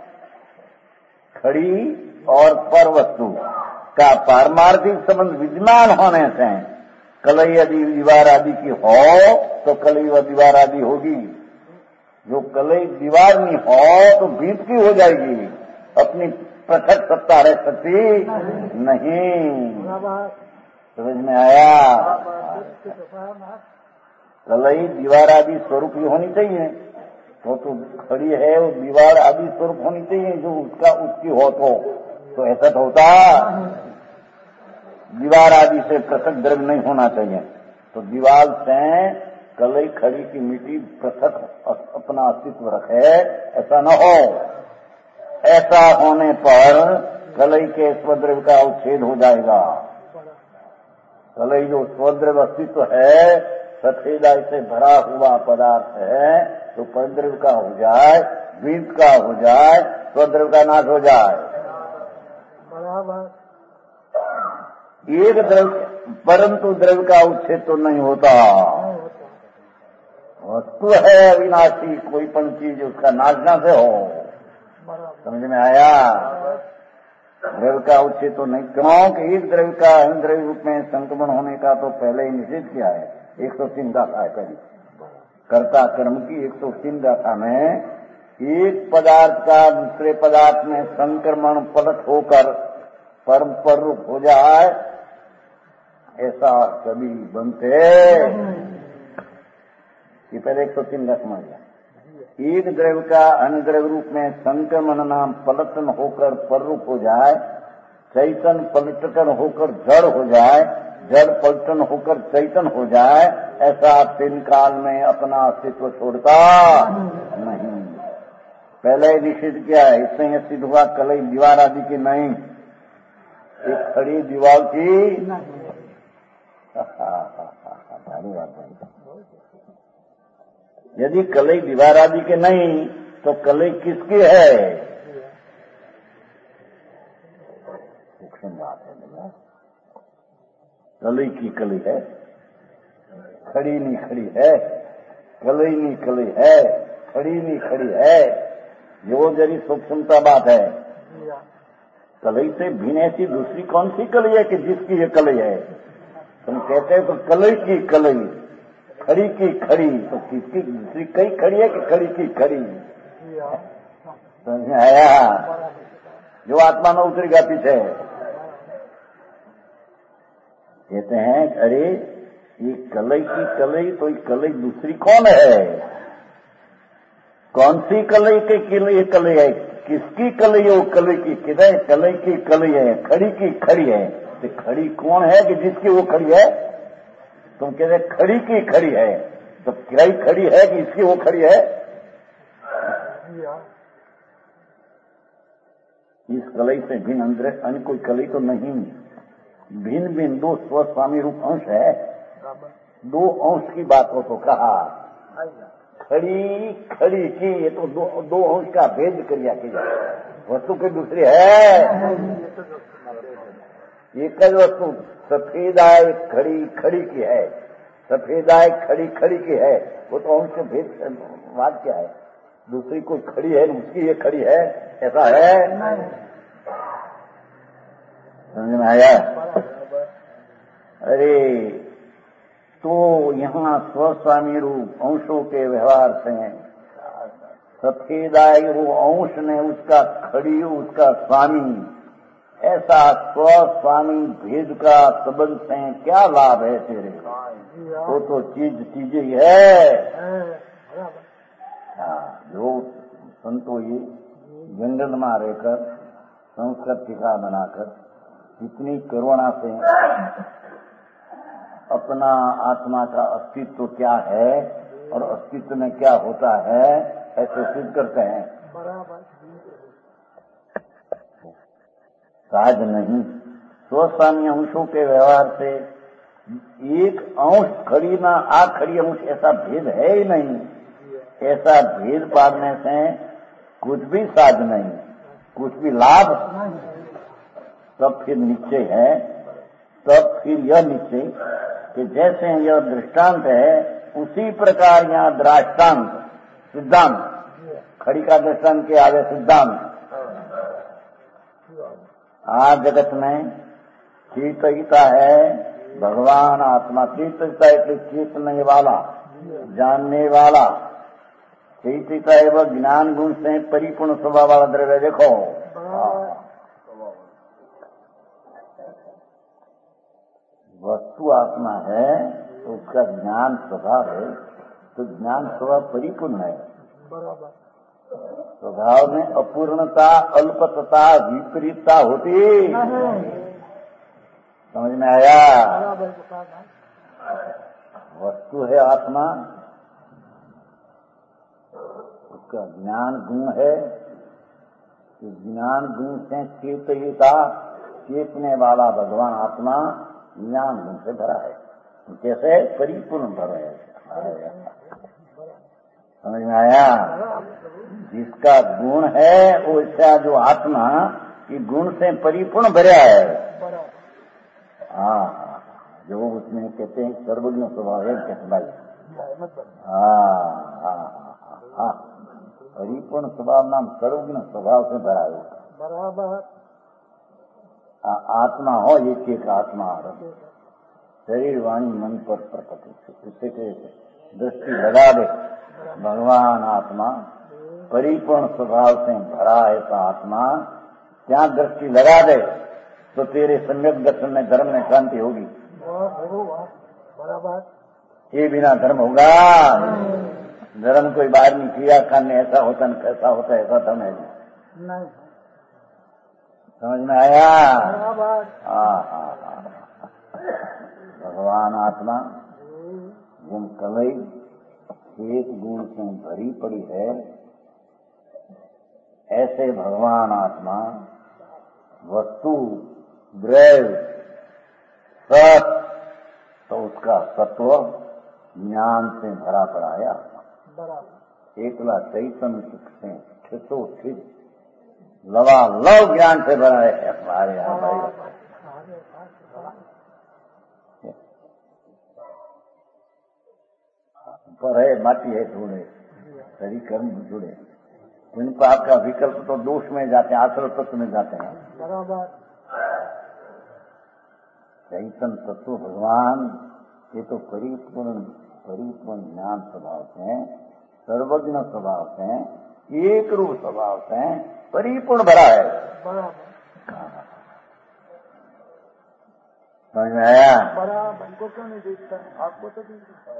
खड़ी और पर वस्तु का पारमार्थिक संबंध विद्यमान होने से कलई यदि दीवार आदि की हो तो कलई व दीवार आदि होगी। जो कलई दीवार नहीं हो तो भीत की हो जाएगी, अपनी पृथक सत्ता रह सकती नहीं। समझ में आया? कलई दीवार आदि स्वरूप ही होनी चाहिए, वो तो खड़ी है वो दीवार आदि स्वरूप होनी चाहिए, जो उसका उसकी हो तो तो ऐसा तो होता दीवार आदि से पृथक द्रव्य नहीं होना चाहिए। तो दीवार से कलई खड़ी की मिट्टी पृथक अपना अस्तित्व रखे, ऐसा न हो। ऐसा होने पर कलई के स्वद्रव्य का उच्छेद हो जाएगा। कलई जो स्वद्रव्य अस्तित्व है, सफेदा से भरा हुआ पदार्थ है, तो परद्रव्य का हो जाए, बीज का हो जाए, स्वद्रव्य का नाश हो जाए। एक द्रव्य परंतु द्रव्य का उच्छेद तो नहीं होता। वस्तु है अविनाशी, कोई पण चीज उसका नाश ना से हो। समझ में आया? द्रव्य का उच्छेद तो नहीं, क्योंकि एक द्रव्य का अन्य द्रव्य रूप में संक्रमण होने का तो पहले ही निषेध किया है। एक सौ तीन गाथा है कभी कर्ता कर्म की एक सौ तीन गाथा में एक पदार्थ का दूसरे पदार्थ में संक्रमण पलट होकर परम पर रूप हो जाए, ऐसा कभी बनते। ये पहले एक सौ तीन का समझ गया। एक द्रव्य का अन्य द्रव्य रूप में संक्रमण नाम पलटन होकर पर रूप हो जाए, चैतन पलटन होकर जड़ हो जाए, जड़ पलटन होकर चैतन हो जाए, ऐसा तीन काल में अपना अस्तित्व छोड़ता नहीं। पहले निषेध किया है, इससे यह सिद्ध हुआ कलई दीवार आदि की नहीं, एक खड़ी दीवार की भारी बात है। यदि कलई दीवार आदि के नहीं तो कलई किसकी है? सूक्ष्म बात है। कलई की कलई है, खड़ी नहीं खड़ी है, कलई नहीं कलई है, खड़ी नहीं खड़ी है, जो जरी सूक्ष्मता बात है। कलई से भिन्न ऐसी दूसरी कौन सी कलई है कि जिसकी ये कलई है? तुम कहते हो तो कलई की कलई, खड़ी की खड़ी, तो किसकी दूसरी कई खड़ी है कि खड़ी की खड़ी? समझ में आया? जो आत्मा में उतरेगा पीछे कहते हैं अरे ये कलई की कलई, तो ये कलई दूसरी कौन है? कौन सी कलई के कलई कलई है? किसकी कलई है? वो कलई की किधर? कलई की कलई है, खड़ी की खड़ी है। तो खड़ी कौन है कि जिसकी वो खड़ी है? तुम कहते खड़ी की खड़ी है, तो किराई खड़ी है कि इसकी वो खड़ी है? इस कलई से भिन्न अंदर अन्य कोई कलई तो नहीं। भिन्न भिन्न दो स्वस्वामी रूप अंश है, दो अंश की बात हो तो कहा। खड़ी खड़ी की, ये तो दो, दो अंश का भेद क्रिया की जाए। वस्तु की दूसरी है, एक ही वस्तु सफेदाय खड़ी खड़ी की है, सफेदाय खड़ी खड़ी की है, वो तो अंश भेद बात क्या है? दूसरी कोई खड़ी है, उसकी ये खड़ी है, ऐसा है? समझ में आया? अरे तो यहाँ स्वस्वामी रूप अंशों के व्यवहार से सफेदाई वो अंश ने उसका खड़ी उसका स्वामी, ऐसा स्वस्वामी भेद का संबंध से क्या लाभ है तेरे? वो तो चीज चीज ही है। हाँ, जो संतो ये जंगल में रहकर संस्कृत टीका बनाकर इतनी करुणा से अपना आत्मा का अस्तित्व क्या है और अस्तित्व में क्या होता है ऐसे सिद्ध करते हैं। सहज नहीं। स्वस्वामी अंशों के व्यवहार से एक अंश खड़ी ना आ खड़ी अंश ऐसा भेद है ही नहीं। ऐसा भेद पाड़ने से कुछ भी साध नहीं, कुछ भी लाभ। तब फिर निश्चय है, तब फिर यह निश्चय कि जैसे यह दृष्टांत है उसी प्रकार यहाँ दृष्टांत सिद्धांत, खड़ी का दृष्टांत के आगे सिद्धांत। आज जगत में चेतयिता है भगवान आत्मा। चेतयिता है चेतने वाला, जानने वाला। चेतयिता है वह ज्ञान गुण से परिपूर्ण स्वभाव वाला द्रव्य। देखो वस्तु आत्मा है तो उसका ज्ञान स्वभाव है, तो ज्ञान स्वभाव परिपूर्ण है। स्वभाव में अपूर्णता, अल्पता, विपरीतता होती। समझ में आया? वस्तु है आत्मा, उसका ज्ञान गुण है, तो ज्ञान गुण से चेतयिता, चेतने वाला भगवान आत्मा ज्ञान गुण से भरा है। कैसे? परिपूर्ण भरा है। समझ में आया? जिसका गुण है वो इसका जो आत्मा ये गुण से परिपूर्ण भरा है। हाँ, जो उसमें कहते हैं सर्वज्ञ स्वभाव है। कहते भाई हाँ हाँ हाँ, परिपूर्ण स्वभाव नाम सर्वज्ञ स्वभाव से भरा है बराबर। आत्मा हो एक एक आत्मा, शरीर वाणी मन पर प्रकट। इससे दृष्टि लगा दे भगवान आत्मा परिपूर्ण स्वभाव से भरा ऐसा आत्मा क्या दृष्टि लगा दे तो तेरे सम्यक दर्शन में धर्म में क्रांति होगी। बराबर। ये बिना धर्म होगा? धर्म कोई बाहर नहीं किया करने ऐसा होता न कैसा होता ऐसा धर्म है नहीं। समझ में आया? हाँ हाँ हाँ। भगवान आत्मा जिन कलई एक गुण से भरी पड़ी है, ऐसे भगवान आत्मा वस्तु द्रव्य सत तो उसका सत्व ज्ञान से भरा पड़ा है आत्मा। एकला चैतन्य सुख से ठितो ठित लवा लव ज्ञान से भरा है हमारे यहाँ भाई। पर है माटी है धूल है, शरीर कर्म जुड़े, इन पाप का विकल्प तो दोष में जाते हैं, आश्रय तत्व में जाते हैं। बराबर। चैतन्य तत्व भगवान ये तो परिपूर्ण परिपूर्ण ज्ञान स्वभाव से, सर्वज्ञ स्वभाव से, एक रूप स्वभाव से परिपूर्ण भरा है। समझ में आया? बराबर। हमको क्यों नहीं देखता? आपको तो नहीं देखता।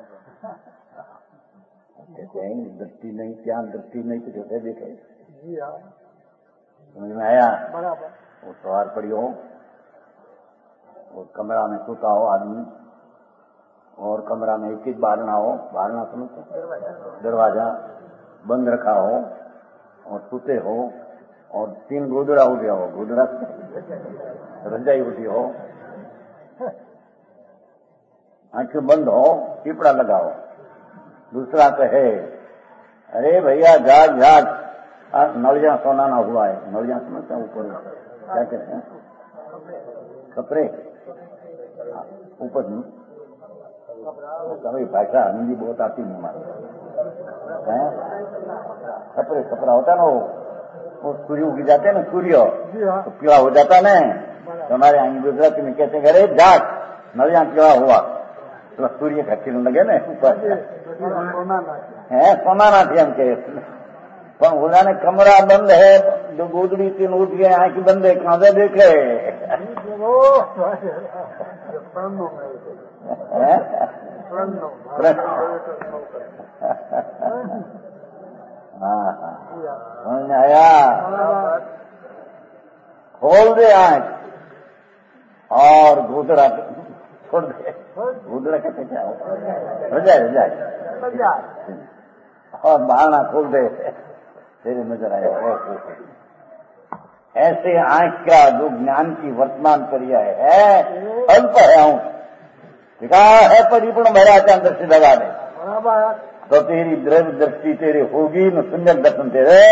कहते हैं दृष्टि नहीं, क्या दृष्टि नहीं तो कैसे देखे? जी हाँ। समझ में आया? बराबर। वो सवार पड़ी हो और कमरा में सोता हो आदमी, और कमरा में एक एक बारना हो, बारना समझते, दरवाजा बंद रखा हो और सोते हो, और तीन गोदड़ा हो गया हो, गोदड़ा रजाई उठी हो, आंखें बंद हो, टिपड़ा लगाओ, दूसरा कहे अरे भैया जाग जाग, नलिया सोना ना हुआ है, नलिया समझते हैं ऊपर क्या कहते हैं, कपड़े ऊपर नहीं, कभी भाषा हिंदी बहुत आती नहीं हमारे, कपड़े कपड़ा होता ना वो सूर्य उग जाते हैं ना, सूर्य तो पीला हो जाता ना, तो हमारे यहाँ गुजराती में कहते हैं अरे जाग नलिया पीला हुआ, तो सूर्य का किरण लगे ना ऊपर है, सोना ना थी हम कहे, પણ ઓલાને કમરા બંધ હે, ગોદડી तीन उठ गए, आंख बंद है, कहां से देखे? हाँ हाँ समझ में आया? खोल दे आंख और गोदड़ा छोड़ दे, गोदड़ा कहते क्या हो, रजाई रजाई और बहाना खोल दे, तेरे नजर आया। ऐसे आंख का जो ज्ञान की वर्तमान पर्याय है अल्प है, अंश टिका है परिपूर्ण भरा चांद दृष्टि लगा दे तो तेरी द्रव्य दृष्टि तेरे होगी न सुंदर दर्शन तेरे।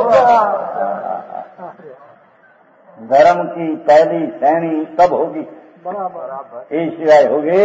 धर्म की पहली श्रेणी तब होगी ये सिवाय होगी।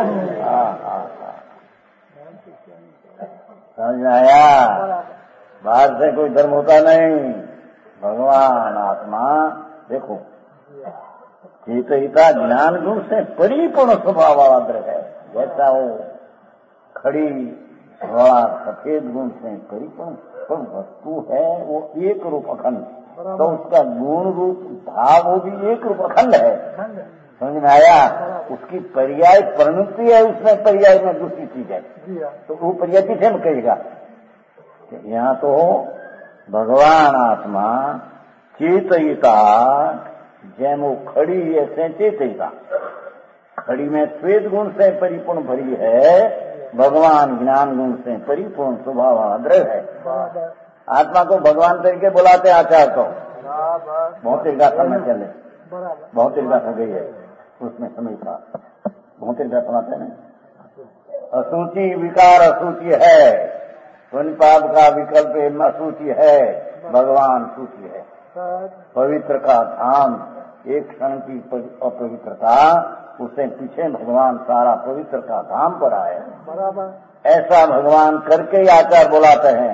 समझ में आया? बाहर से कोई धर्म होता नहीं, भगवान आत्मा देखो चेतहिता ज्ञान गुण से परिपूर्ण स्वभाव वाला द्रव्य है, जैसा वो खड़ी धोला सफेद गुण से परिपूर्ण पर वस्तु है वो एक रूप अखंड, तो उसका गुण रूप भाव वो भी एक रूप अखंड है। समझ में आया? उसकी पर्याय परिणति है, उसमें पर्याय में दूसरी चीज है, तो वो पर्याय किसे में कहेगा? यहाँ तो भगवान आत्मा चेतयिता जैमो खड़ी ऐसे चेतयिता, खड़ी में श्वेत गुण से परिपूर्ण भरी है, भगवान ज्ञान गुण से परिपूर्ण स्वभाव द्रव्य है। आत्मा को भगवान तरीके बुलाते आचार को, भौतिक गाथा में चले, भौतिक गाथा गई है उसमें समय था, भौतिक गाथा सुनाते हैं। असूचि विकार असूचि है, पुण्य पाप का विकल्प असूचि है, भगवान सूचि है। पवित्र का धाम एक क्षण की अपवित्रता, उससे पीछे भगवान सारा पवित्र का धाम पर आए। ऐसा भगवान करके ही आचार बुलाते हैं।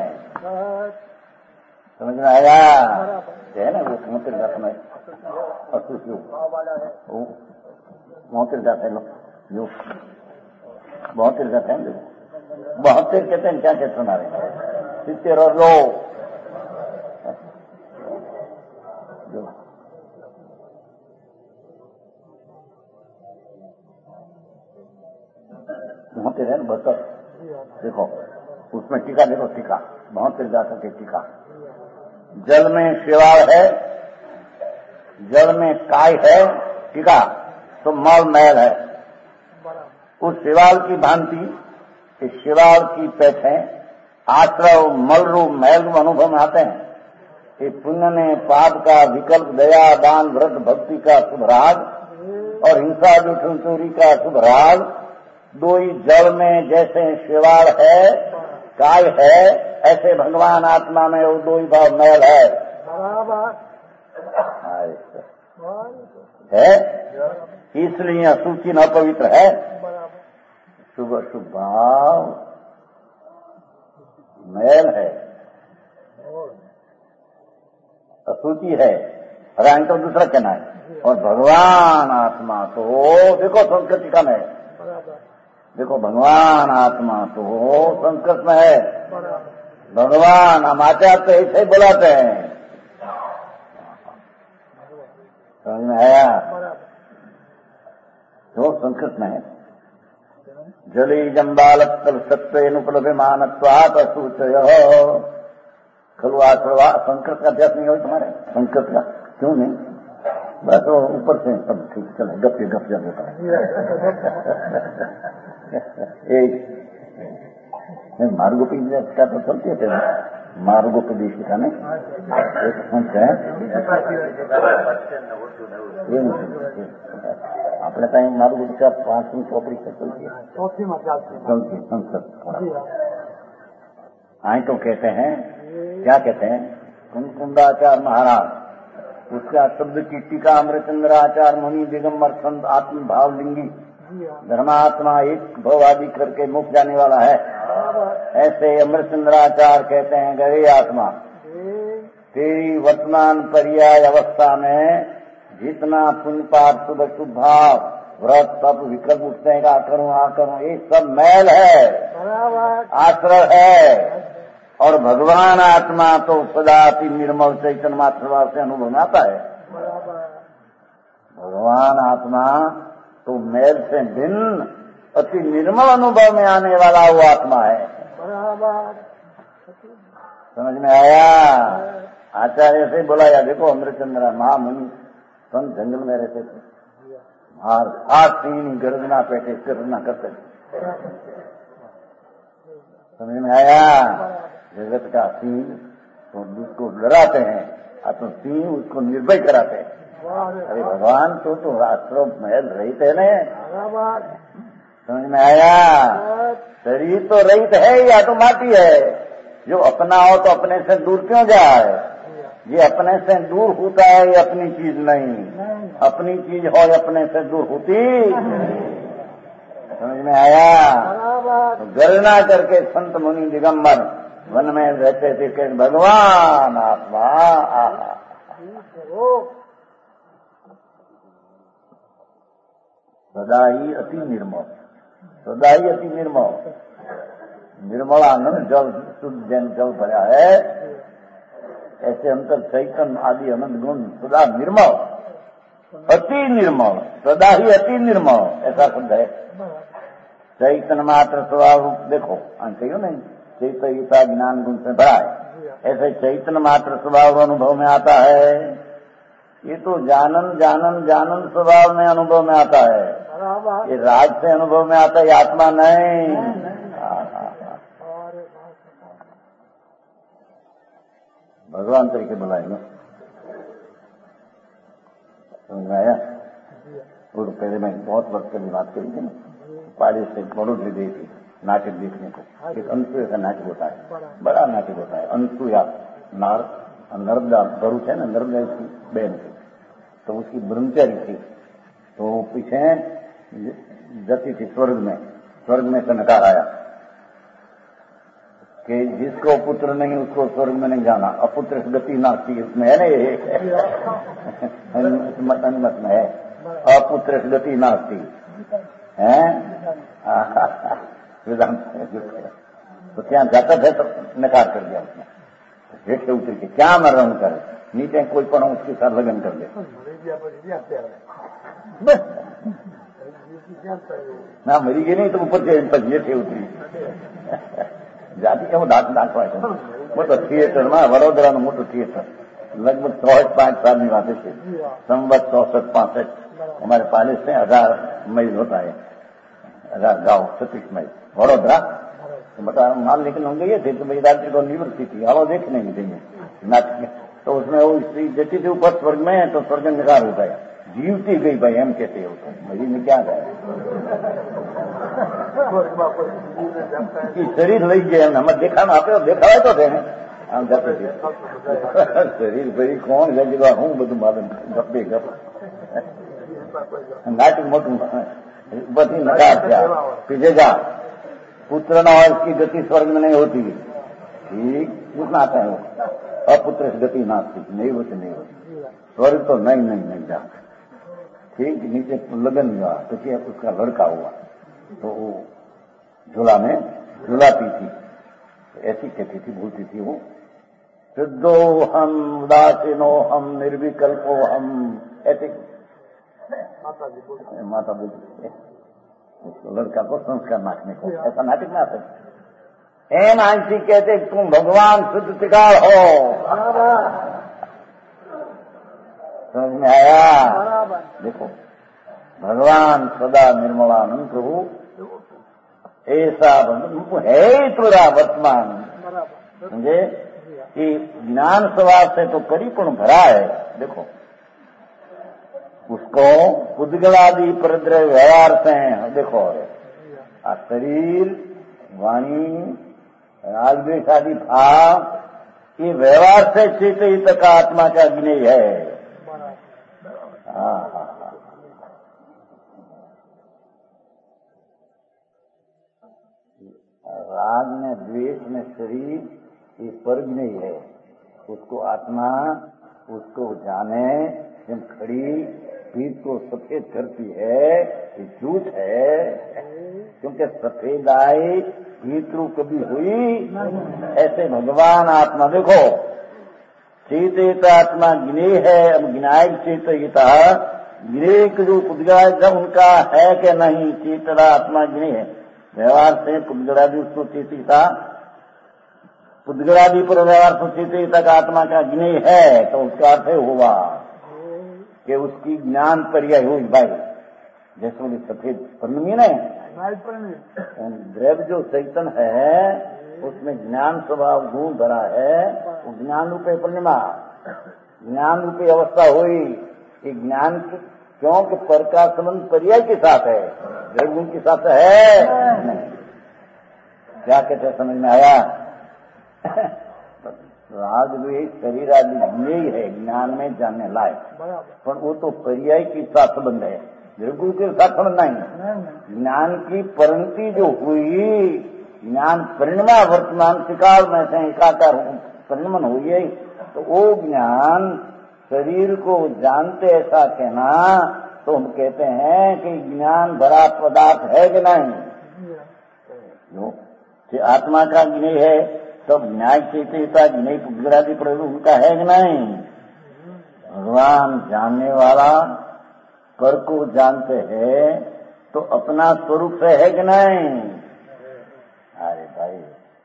समझ में आया? है ना वो मोतिर जात में असूचि मोतिर जात है लोग जो बहत्तर जाते हैं, बहत्तर कहते हैं क्या कहते हमारे सित्तेर और लो होते रहे बहत्तर, देखो उसमें टीका देखो, टीका बहत्तर जाकर के टीका। जल में शिवाल है, जल में काय है, टीका तो मल मैल है। उस शिवाल की भांति इस शिवाल की पैठें आश्रव मल रूप मैल रूप अनुभव में आते हैं। कि पुण्य ने पाप का विकल्प, दया दान व्रत भक्ति का शुभ राग और हिंसा जूठ चोरी का शुभ राग, दो ही जल में जैसे शिवाल है, काय है, ऐसे भगवान आत्मा में वो दो ही भाव मैल है। है इसलिए अशुचि न पवित्र है। शुभ शुभ भाव मैल है, अशुचि है, रंग तो दूसरा कहना है। और भगवान आत्मा तो देखो संस्कृति का में, देखो भगवान आत्मा तो संस्कृत में है। भगवान हम आचार्य तो ऐसे ही बुलाते हैं, समझ में आया? तो संस्कृत में है। जली जम्बालत्तल सत्वेनुपलभ्यमानत्वात् असूचय खलु आश्रवा। संस्कृत का अभ्यास नहीं हो तुम्हारे? संस्कृत का क्यों नहीं? बस वो ऊपर से सब ठीक चले, गप के गप जब होता है। एक मार्गोपी का तो चलते थे, मार्गोपदेश का नहीं एक संत है अपने टाइम मार्ग का पांचवी चौपड़ी से चलती है, चलती संस्कृत। आई तो कहते हैं, क्या कहते हैं? कुंकुंडाचार्य महाराज, उसका शब्द की टीका अमृतचंद्राचार्य मुनि दिगंबर संत आत्म भाव लिंगी धर्मात्मा एक भवादि करके मुक्त जाने वाला है। ऐसे अमृतचंद्राचार्य कहते हैं, गए आत्मा तेरी वर्तमान पर्याय अवस्था में जितना पुण्य पाप शुभ शुभ भाव व्रत तप विकल्प उठते हैं, आ करूं आ करूं, ये सब मैल है, आश्रय है। और भगवान आत्मा तो सदा अति निर्मल चैतन्य मात्र से अनुभव में आता है। भगवान आत्मा तो मैल से भिन्न अति निर्मल अनुभव में आने वाला वो आत्मा है। समझ में आया? आचार्य से बुलाया, देखो अमृतचंद्र महामुनि संत जंगल में रहते थे, हार हार तीन गर्जना पेटे गर्जना करते थे। समझ में आया? जगत का सिंह तो उसको डराते हैं, और तो सिंह उसको निर्भय कराते हैं। अरे भगवान तो तो राष्ट्र महल रहित है न, समझ में आया? शरीर तो रहित है या तो माटी है, जो अपना हो तो अपने से दूर क्यों जाए? ये अपने से दूर होता है, ये अपनी चीज नहीं, अपनी चीज हो अपने से दूर होती। समझ में आया? तो गर्जना करके संत मुनि दिगंबर वन में रहते थे कि भगवान आत्मा सदा ही अति निर्मल, सदा ही अति निर्मल, निर्मलानंद जल शुद्ध जैन जल भरा है। ऐसे अंतर चैतन्य आदि अनंत गुण सदा निर्मल, अति निर्मल, सदा ही अति निर्मल, ऐसा शब्द है। चैतन्य मात्र स्वभाव देखो कहियो नहीं, चैतन्यता ज्ञान गुण से भरा है। ऐसे चैतन्य मात्र स्वभाव अनुभव में आता है। ये तो जानन जानन जानन स्वभाव में अनुभव में आता है, ये राज से अनुभव में आता है, आत्मा नहीं। भगवान तरीके बुलाएंगे, समझ में आया? और पहले मैं बहुत वर्ष पहले बात करी थी ना, पहाड़ी से बड़ोदरी गई थी नाटक देखने को। एक अनसुया का नाटक होता है, बड़ा नाटक होता है। अनसुया नार नर्मदा भरूच है ना, नर्मदा की बहन थी, तो उसकी ब्रह्मचारी थी, तो पीछे जती थी स्वर्ग में, स्वर्ग में से नकार आया कि जिसको पुत्र नहीं उसको स्वर्ग में नहीं जाना, अपुत्र गति नास्ती, उसमें है ना ये अनुमत में है, अपुत्र गति नास्ती है। तो क्या जाता था तो नकार कर दिया उसने, जेठ से उतर के क्या मर रहा हूं कर, नीचे कोई पढ़ो उसके साथ लगन कर दे। ના મરી ગઈ નહીં તો ઉપર પછી છે ઉતરી જાતિ કેવું દાંત નાખવા છે મોટો થિયેટરમાં વડોદરાનું મોટું થિયેટર લગભગ ચોસઠ પાંચ સાલની વાત છે સંવત ચોસઠ पासठ हमारे पैलेस में हजार मई होता है हजार गांव सतीश मई वडोदरा बता माल निकल गए थे तो मेरी रात्रि को निवृत्ति थी आओ देखने नहीं देंगे नाटक में तो उसमें वो स्त्री जती थी ऊपर स्वर्ग में तो स्वर्ग निकार हो गया जीवती गई भाई हम कहते हैं उसको मरी में क्या गया शरीर लई गए हमें देखा ना आप देखा है तो थे આમ જતી શરીર ભરી કોણ જગવા હું બધું માલમ ગપે ગપ નાટક મોટું બધી નકાર થયા पीछे जा पुत्र न हो इसकी गति स्वर्ग में नहीं होती ठीक कितना आता है वो अपुत्र से गति नास्ती नहीं होती नहीं होती स्वर्ग तो नहीं नहीं नहीं जा ठीक नीचे लगन हुआ तो उसका लड़का हुआ तो वो झूला में झूलाती थी ऐसी कहती थी भूलती थी वो शुद्धो हम उदासीनो हम निर्विकल्पो हम ऐसे माता बोलती उसको लड़का को संस्कार नाचने को ऐसा नाटक ना सकते हे मानसी कहते तुम भगवान शुद्ध त्रिकाल हो समझ में आया देखो भगवान सदा निर्मलानंद प्रभु ऐसा है ही पूरा वर्तमान समझे कि ज्ञान स्वभाव से तो परिपूर्ण भरा है देखो उसको उद्गलादि परद्रव्य व्यवहार से देखो शरीर वाणी रागद्वेष आदि भाव ये व्यवहार से चित हित का आत्मा का ज्ञेय है हाँ हाँ राग में द्वेष में शरीर ये स्वर्ग नहीं है उसको आत्मा उसको जाने जब खड़ी पीठ को सफेद करती है ये झूठ है क्योंकि सफेदाई भीतरू कभी हुई ऐसे भगवान आत्मा देखो चेत आत्मा ज्ञेय है अब ज्ञायक चेतयिता ज्ञेय जो पुद्गल जब उनका है कि नहीं चेतरा आत्मा ज्ञेय है व्यवहार से पुद्गलादि उसको चेतिता पुद्गलादि पर व्यवहार से चेतिता का आत्मा का ज्ञेय है तो उसका अर्थ हुआ कि उसकी ज्ञान पर्याय हुई भाई जैसे बोले सफेद पन्नी नहीं द्रव्य जो चैतन है उसमें ज्ञान स्वभाव गुण धरा है वो ज्ञान रूपे पूर्णिमा ज्ञान रूपी अवस्था हुई कि ज्ञान की क्योंकि पर का संबंध पर्याय के साथ है द्रव्य गुण के साथ है नहीं क्या कहते समझ में आया राग द्वेष शरीर आदि ज्ञेय है ज्ञान में जानने लायक पर वो तो पर्याय के साथ संबंध है द्रव्य के साथ संबंध नहीं ज्ञान की परिणति जो हुई ज्ञान परिणमा वर्तमान त्रिकाल में से एकाकार परिणमन हुई है तो वो ज्ञान शरीर को जानते ऐसा कहना तो हम कहते हैं कि ज्ञान भरा पदार्थ है कि नहीं जो आत्मा का ज्ञेय है तो न्याय चेतता ज्ञेय पुद्गलादि प्रभु उनका है कि नहीं भगवान जानने वाला पर को जानते हैं तो अपना स्वरूप से है कि नहीं अरे भाई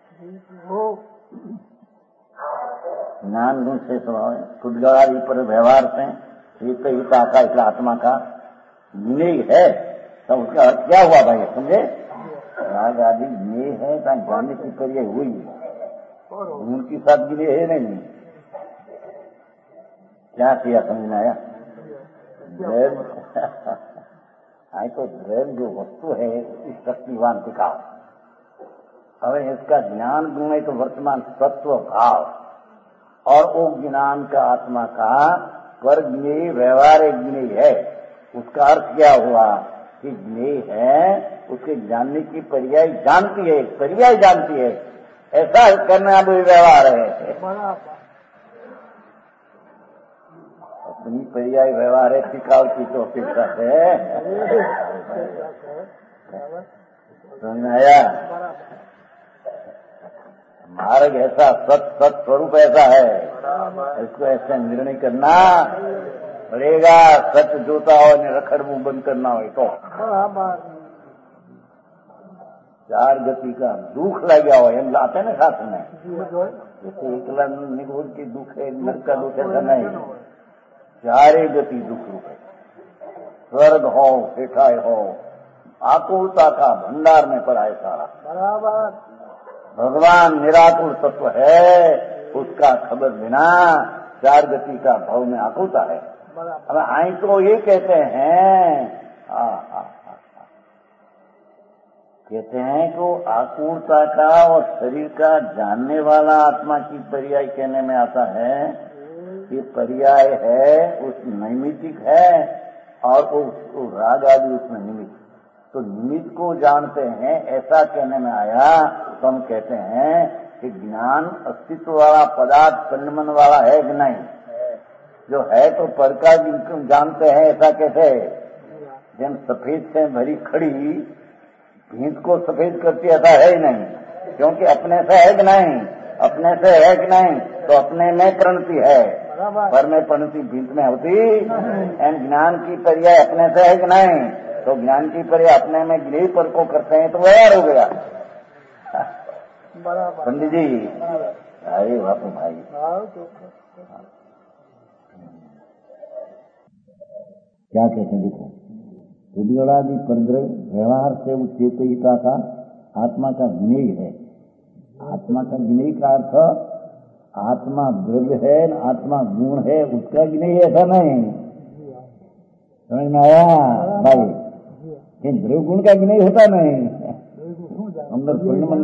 ज्ञान गुण से स्वभाव पुद्गलादि पर व्यवहार से चेतयिता का इसलिए आत्मा का ज्ञेय है तो उसका अर्थ क्या हुआ भाई समझे राग आदि ज्ञेय है तो जानने की पर्याय हुई उनकी साथ ज्ञेय है नहीं क्या किया समझ में आया द्रव्य आई तो द्रव्य जो वस्तु है इस शक्तिवान विकास हमें इसका ज्ञान गुण है तो वर्तमान सत्व भाव और वो ज्ञान का आत्मा का पर ज्ञेय व्यवहारिक ज्ञेय है उसका अर्थ क्या हुआ कि ज्ञेय है उसके जानने की पर्याय जानती है पर्याय जानती है ऐसा करना भी व्यवहार है अपनी पर्याय व्यवहार है टिकाऊ की तो अपेक्षा है समझ आया मार्ग ऐसा सत सत स्वरूप ऐसा है इसको ऐसे निर्णय करना પડેગા સચ જોતા હોય ને રખડવું બંધ करना હોય तो चार गति का दुख लगा हो एम लाते ना साथ में जैसे एकला निगोर की दुख है नरक का दुख ऐसा नहीं चारे गति दुख रूप है स्वर्ग हो सेठाए हो आकुलता का भंडार में पड़ा है सारा बराबर भगवान निराकुल तत्व है उसका खबर बिना चार गति का भाव में आकुलता है अब आई तो ये कहते हैं हाँ हाँ कहते हैं कि आकुलता का और शरीर का जानने वाला आत्मा की पर्याय कहने में आता है ये पर्याय है उस नैमित्तिक है और उस, उस राग आदि उसमें निमित्त तो निमित्त को जानते हैं ऐसा कहने में आया तो हम कहते हैं कि ज्ञान अस्तित्व वाला पदार्थ तन्मन वाला है कि नहीं जो है तो पर का जानते हैं ऐसा कैसे जब सफेद से भरी खड़ी भींत को सफेद करती ऐसा है ही नहीं क्योंकि अपने से है कि नहीं अपने से है कि नहीं तो अपने में प्रणति है पर में प्रणति भींत में होती एंड ज्ञान की पर्याय अपने से है कि नहीं तो ज्ञान की पर्याय अपने में गिरी पर को करते हैं तो वह हो गया पंडित जी अरे बापू भाई क्या कहते हैं देखो उद्गलादि परग्रह व्यवहार से उच्चेतयिता का आत्मा का विनय है आत्मा का विनय का अर्थ आत्मा द्रव्य है आत्मा गुण है उसका विनय ऐसा नहीं समझ में आया भाई ये द्रव्य गुण का विनय होता नहीं अंदर पूर्ण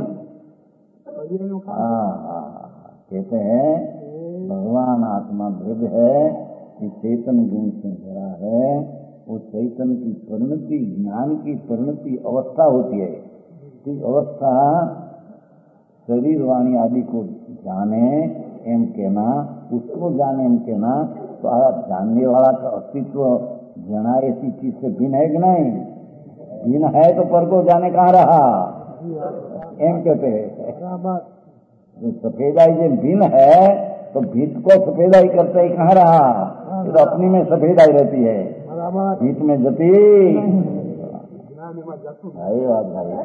हाँ हाँ कहते हैं भगवान आत्मा द्रव्य है कि चेतन गुण से भरा है वो चैतन्य की परिणति ज्ञान की परिणति अवस्था होती है कि अवस्था शरीर वाणी आदि को जाने एम कहना उसको जाने एम कहना तो आप जानने वाला का अस्तित्व जना ऐसी चीज से भिन्न है कि नहीं भिन्न है तो पर को जाने कहाँ रहा एम कहते हैं सफेदाई जो भिन्न है तो भीत को सफेदाई करते ही कहाँ रहा ये तो अपनी में सफेदाई रहती है भीत में जती अरे बात भाई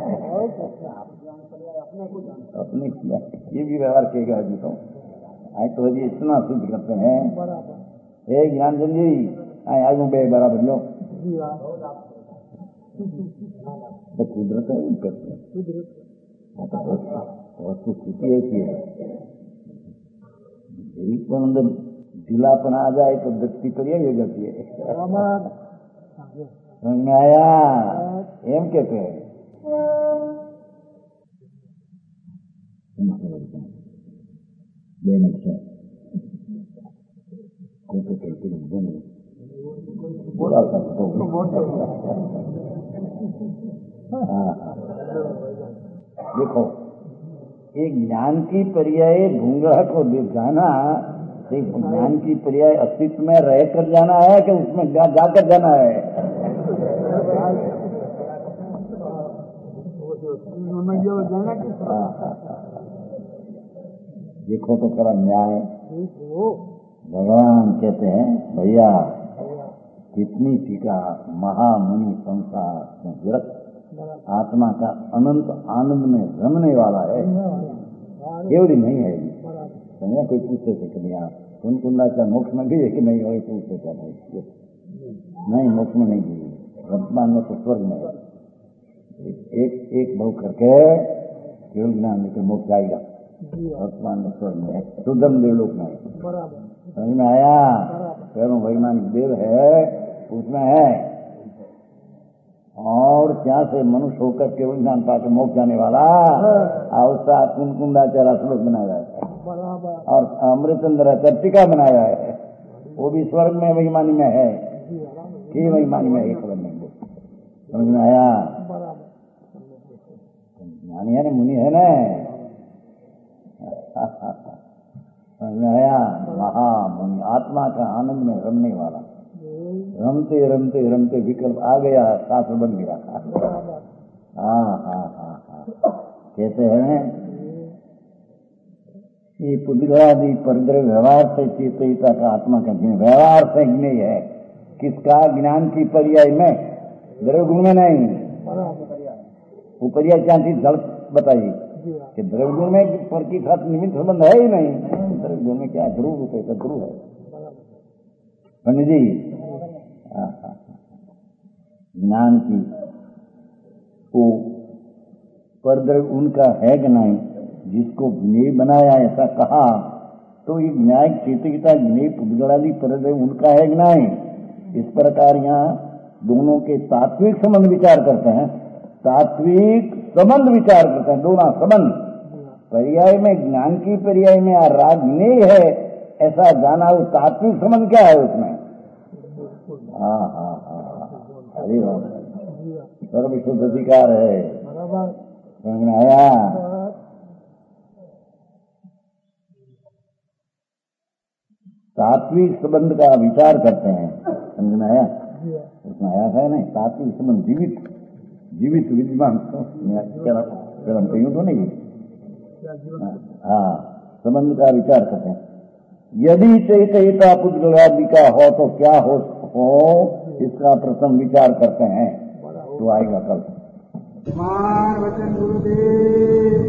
अपने ये भी व्यवहार कहेगा अभी तो आए तो अभी इतना शुद्ध करते हैं हे ज्ञानचंद जी आए आगे बे बराबर लो तो कुदरत है करते वस्तु स्थिति ऐसी है एक पर अंदर ढीलापन आ जाए तो दृष्टि पर हो जाती है समझ में आया एम कहते हैं बोला देखो एक ज्ञान की पर्याय भूंगह को जाना एक ज्ञान की पर्याय अस्तित्व में रहकर जाना है कि उसमें जा, जाकर जाना है देखो तो करा न्याय भगवान कहते हैं भैया कितनी टीका महामुनि संसार में विरक्त आत्मा का अनंत आनंद में रमने वाला है केवल नहीं है समझा कोई पूछते थे कि नहीं कुन कुंडाचा मोक्ष में भी है कि नहीं वही पूछते क्या नहीं नहीं मोक्ष में नहीं भी वर्तमान में तो स्वर्ग में है एक एक बहु करके केवल ज्ञान लेकर मोक्ष जाएगा वर्तमान में स्वर्ग में है शुद्धम देवलोक में समझ में आया स्वयं वैमानिक देव है उसमें है और क्या से मनुष्य होकर केवल ज्ञान पाके मोक्ष जाने वाला अवस्था कुंकुंडाचारा श्लोक बनाया है और अमृतचंद्र चर्चिका बनाया है वो भी स्वर्ग में वैमानी में है कि वैमानी में है खबर नहीं समझ में आया ज्ञानी है ना मुनि है ना समझ में आया महामुनि आत्मा का आनंद में रमने वाला रमते रमते रमते विकल्प आ गया शास्त्र बन गया हाँ हाँ हाँ हाँ कहते हैं ये पुद्गलादि परद्रव्य व्यवहार से चेतयिता का आत्मा का ज्ञान व्यवहार से ज्ञेय है। किसका? ज्ञान की पर्याय में, द्रव्य गुण में नहीं। वो पर्याय क्या चीज जल बताइए कि द्रव्य गुण में पर की साथ निमित्त संबंध है ही नहीं। द्रव्य गुण में क्या ध्रुव रूप है, ध्रुव है। पंडित जी ज्ञान की वो परद्रव्य उनका है कि नहीं, जिसको ज्ञेय बनाया ऐसा कहा, तो ये न्याय चेतयिता ज्ञेय पुद्गलादि परद्रव्य उनका है कि नहीं। इस प्रकार यहाँ दोनों के तात्विक संबंध विचार करते हैं, तात्विक संबंध विचार करते हैं, दोनों संबंध। पर्याय में ज्ञान की पर्याय में राग ज्ञेय है ऐसा जाना, वो तात्विक संबंध क्या है उसमें? हाँ हाँ हाँ अरे सर्व शुद्ध अधिकार है, समझ में आया? तात्विक संबंध का विचार करते हैं, समझ में आया? उसमें आया था नहीं, तात्विक संबंध जीवित जीवित विद्यमान यूं तो नहीं। हाँ संबंध का विचार करते हैं। यदि चैतयिता पुद्गलादि का हो तो क्या हो, हो इसका प्रथम विचार करते हैं, तो आएगा कल। मान वचन गुरुदेव।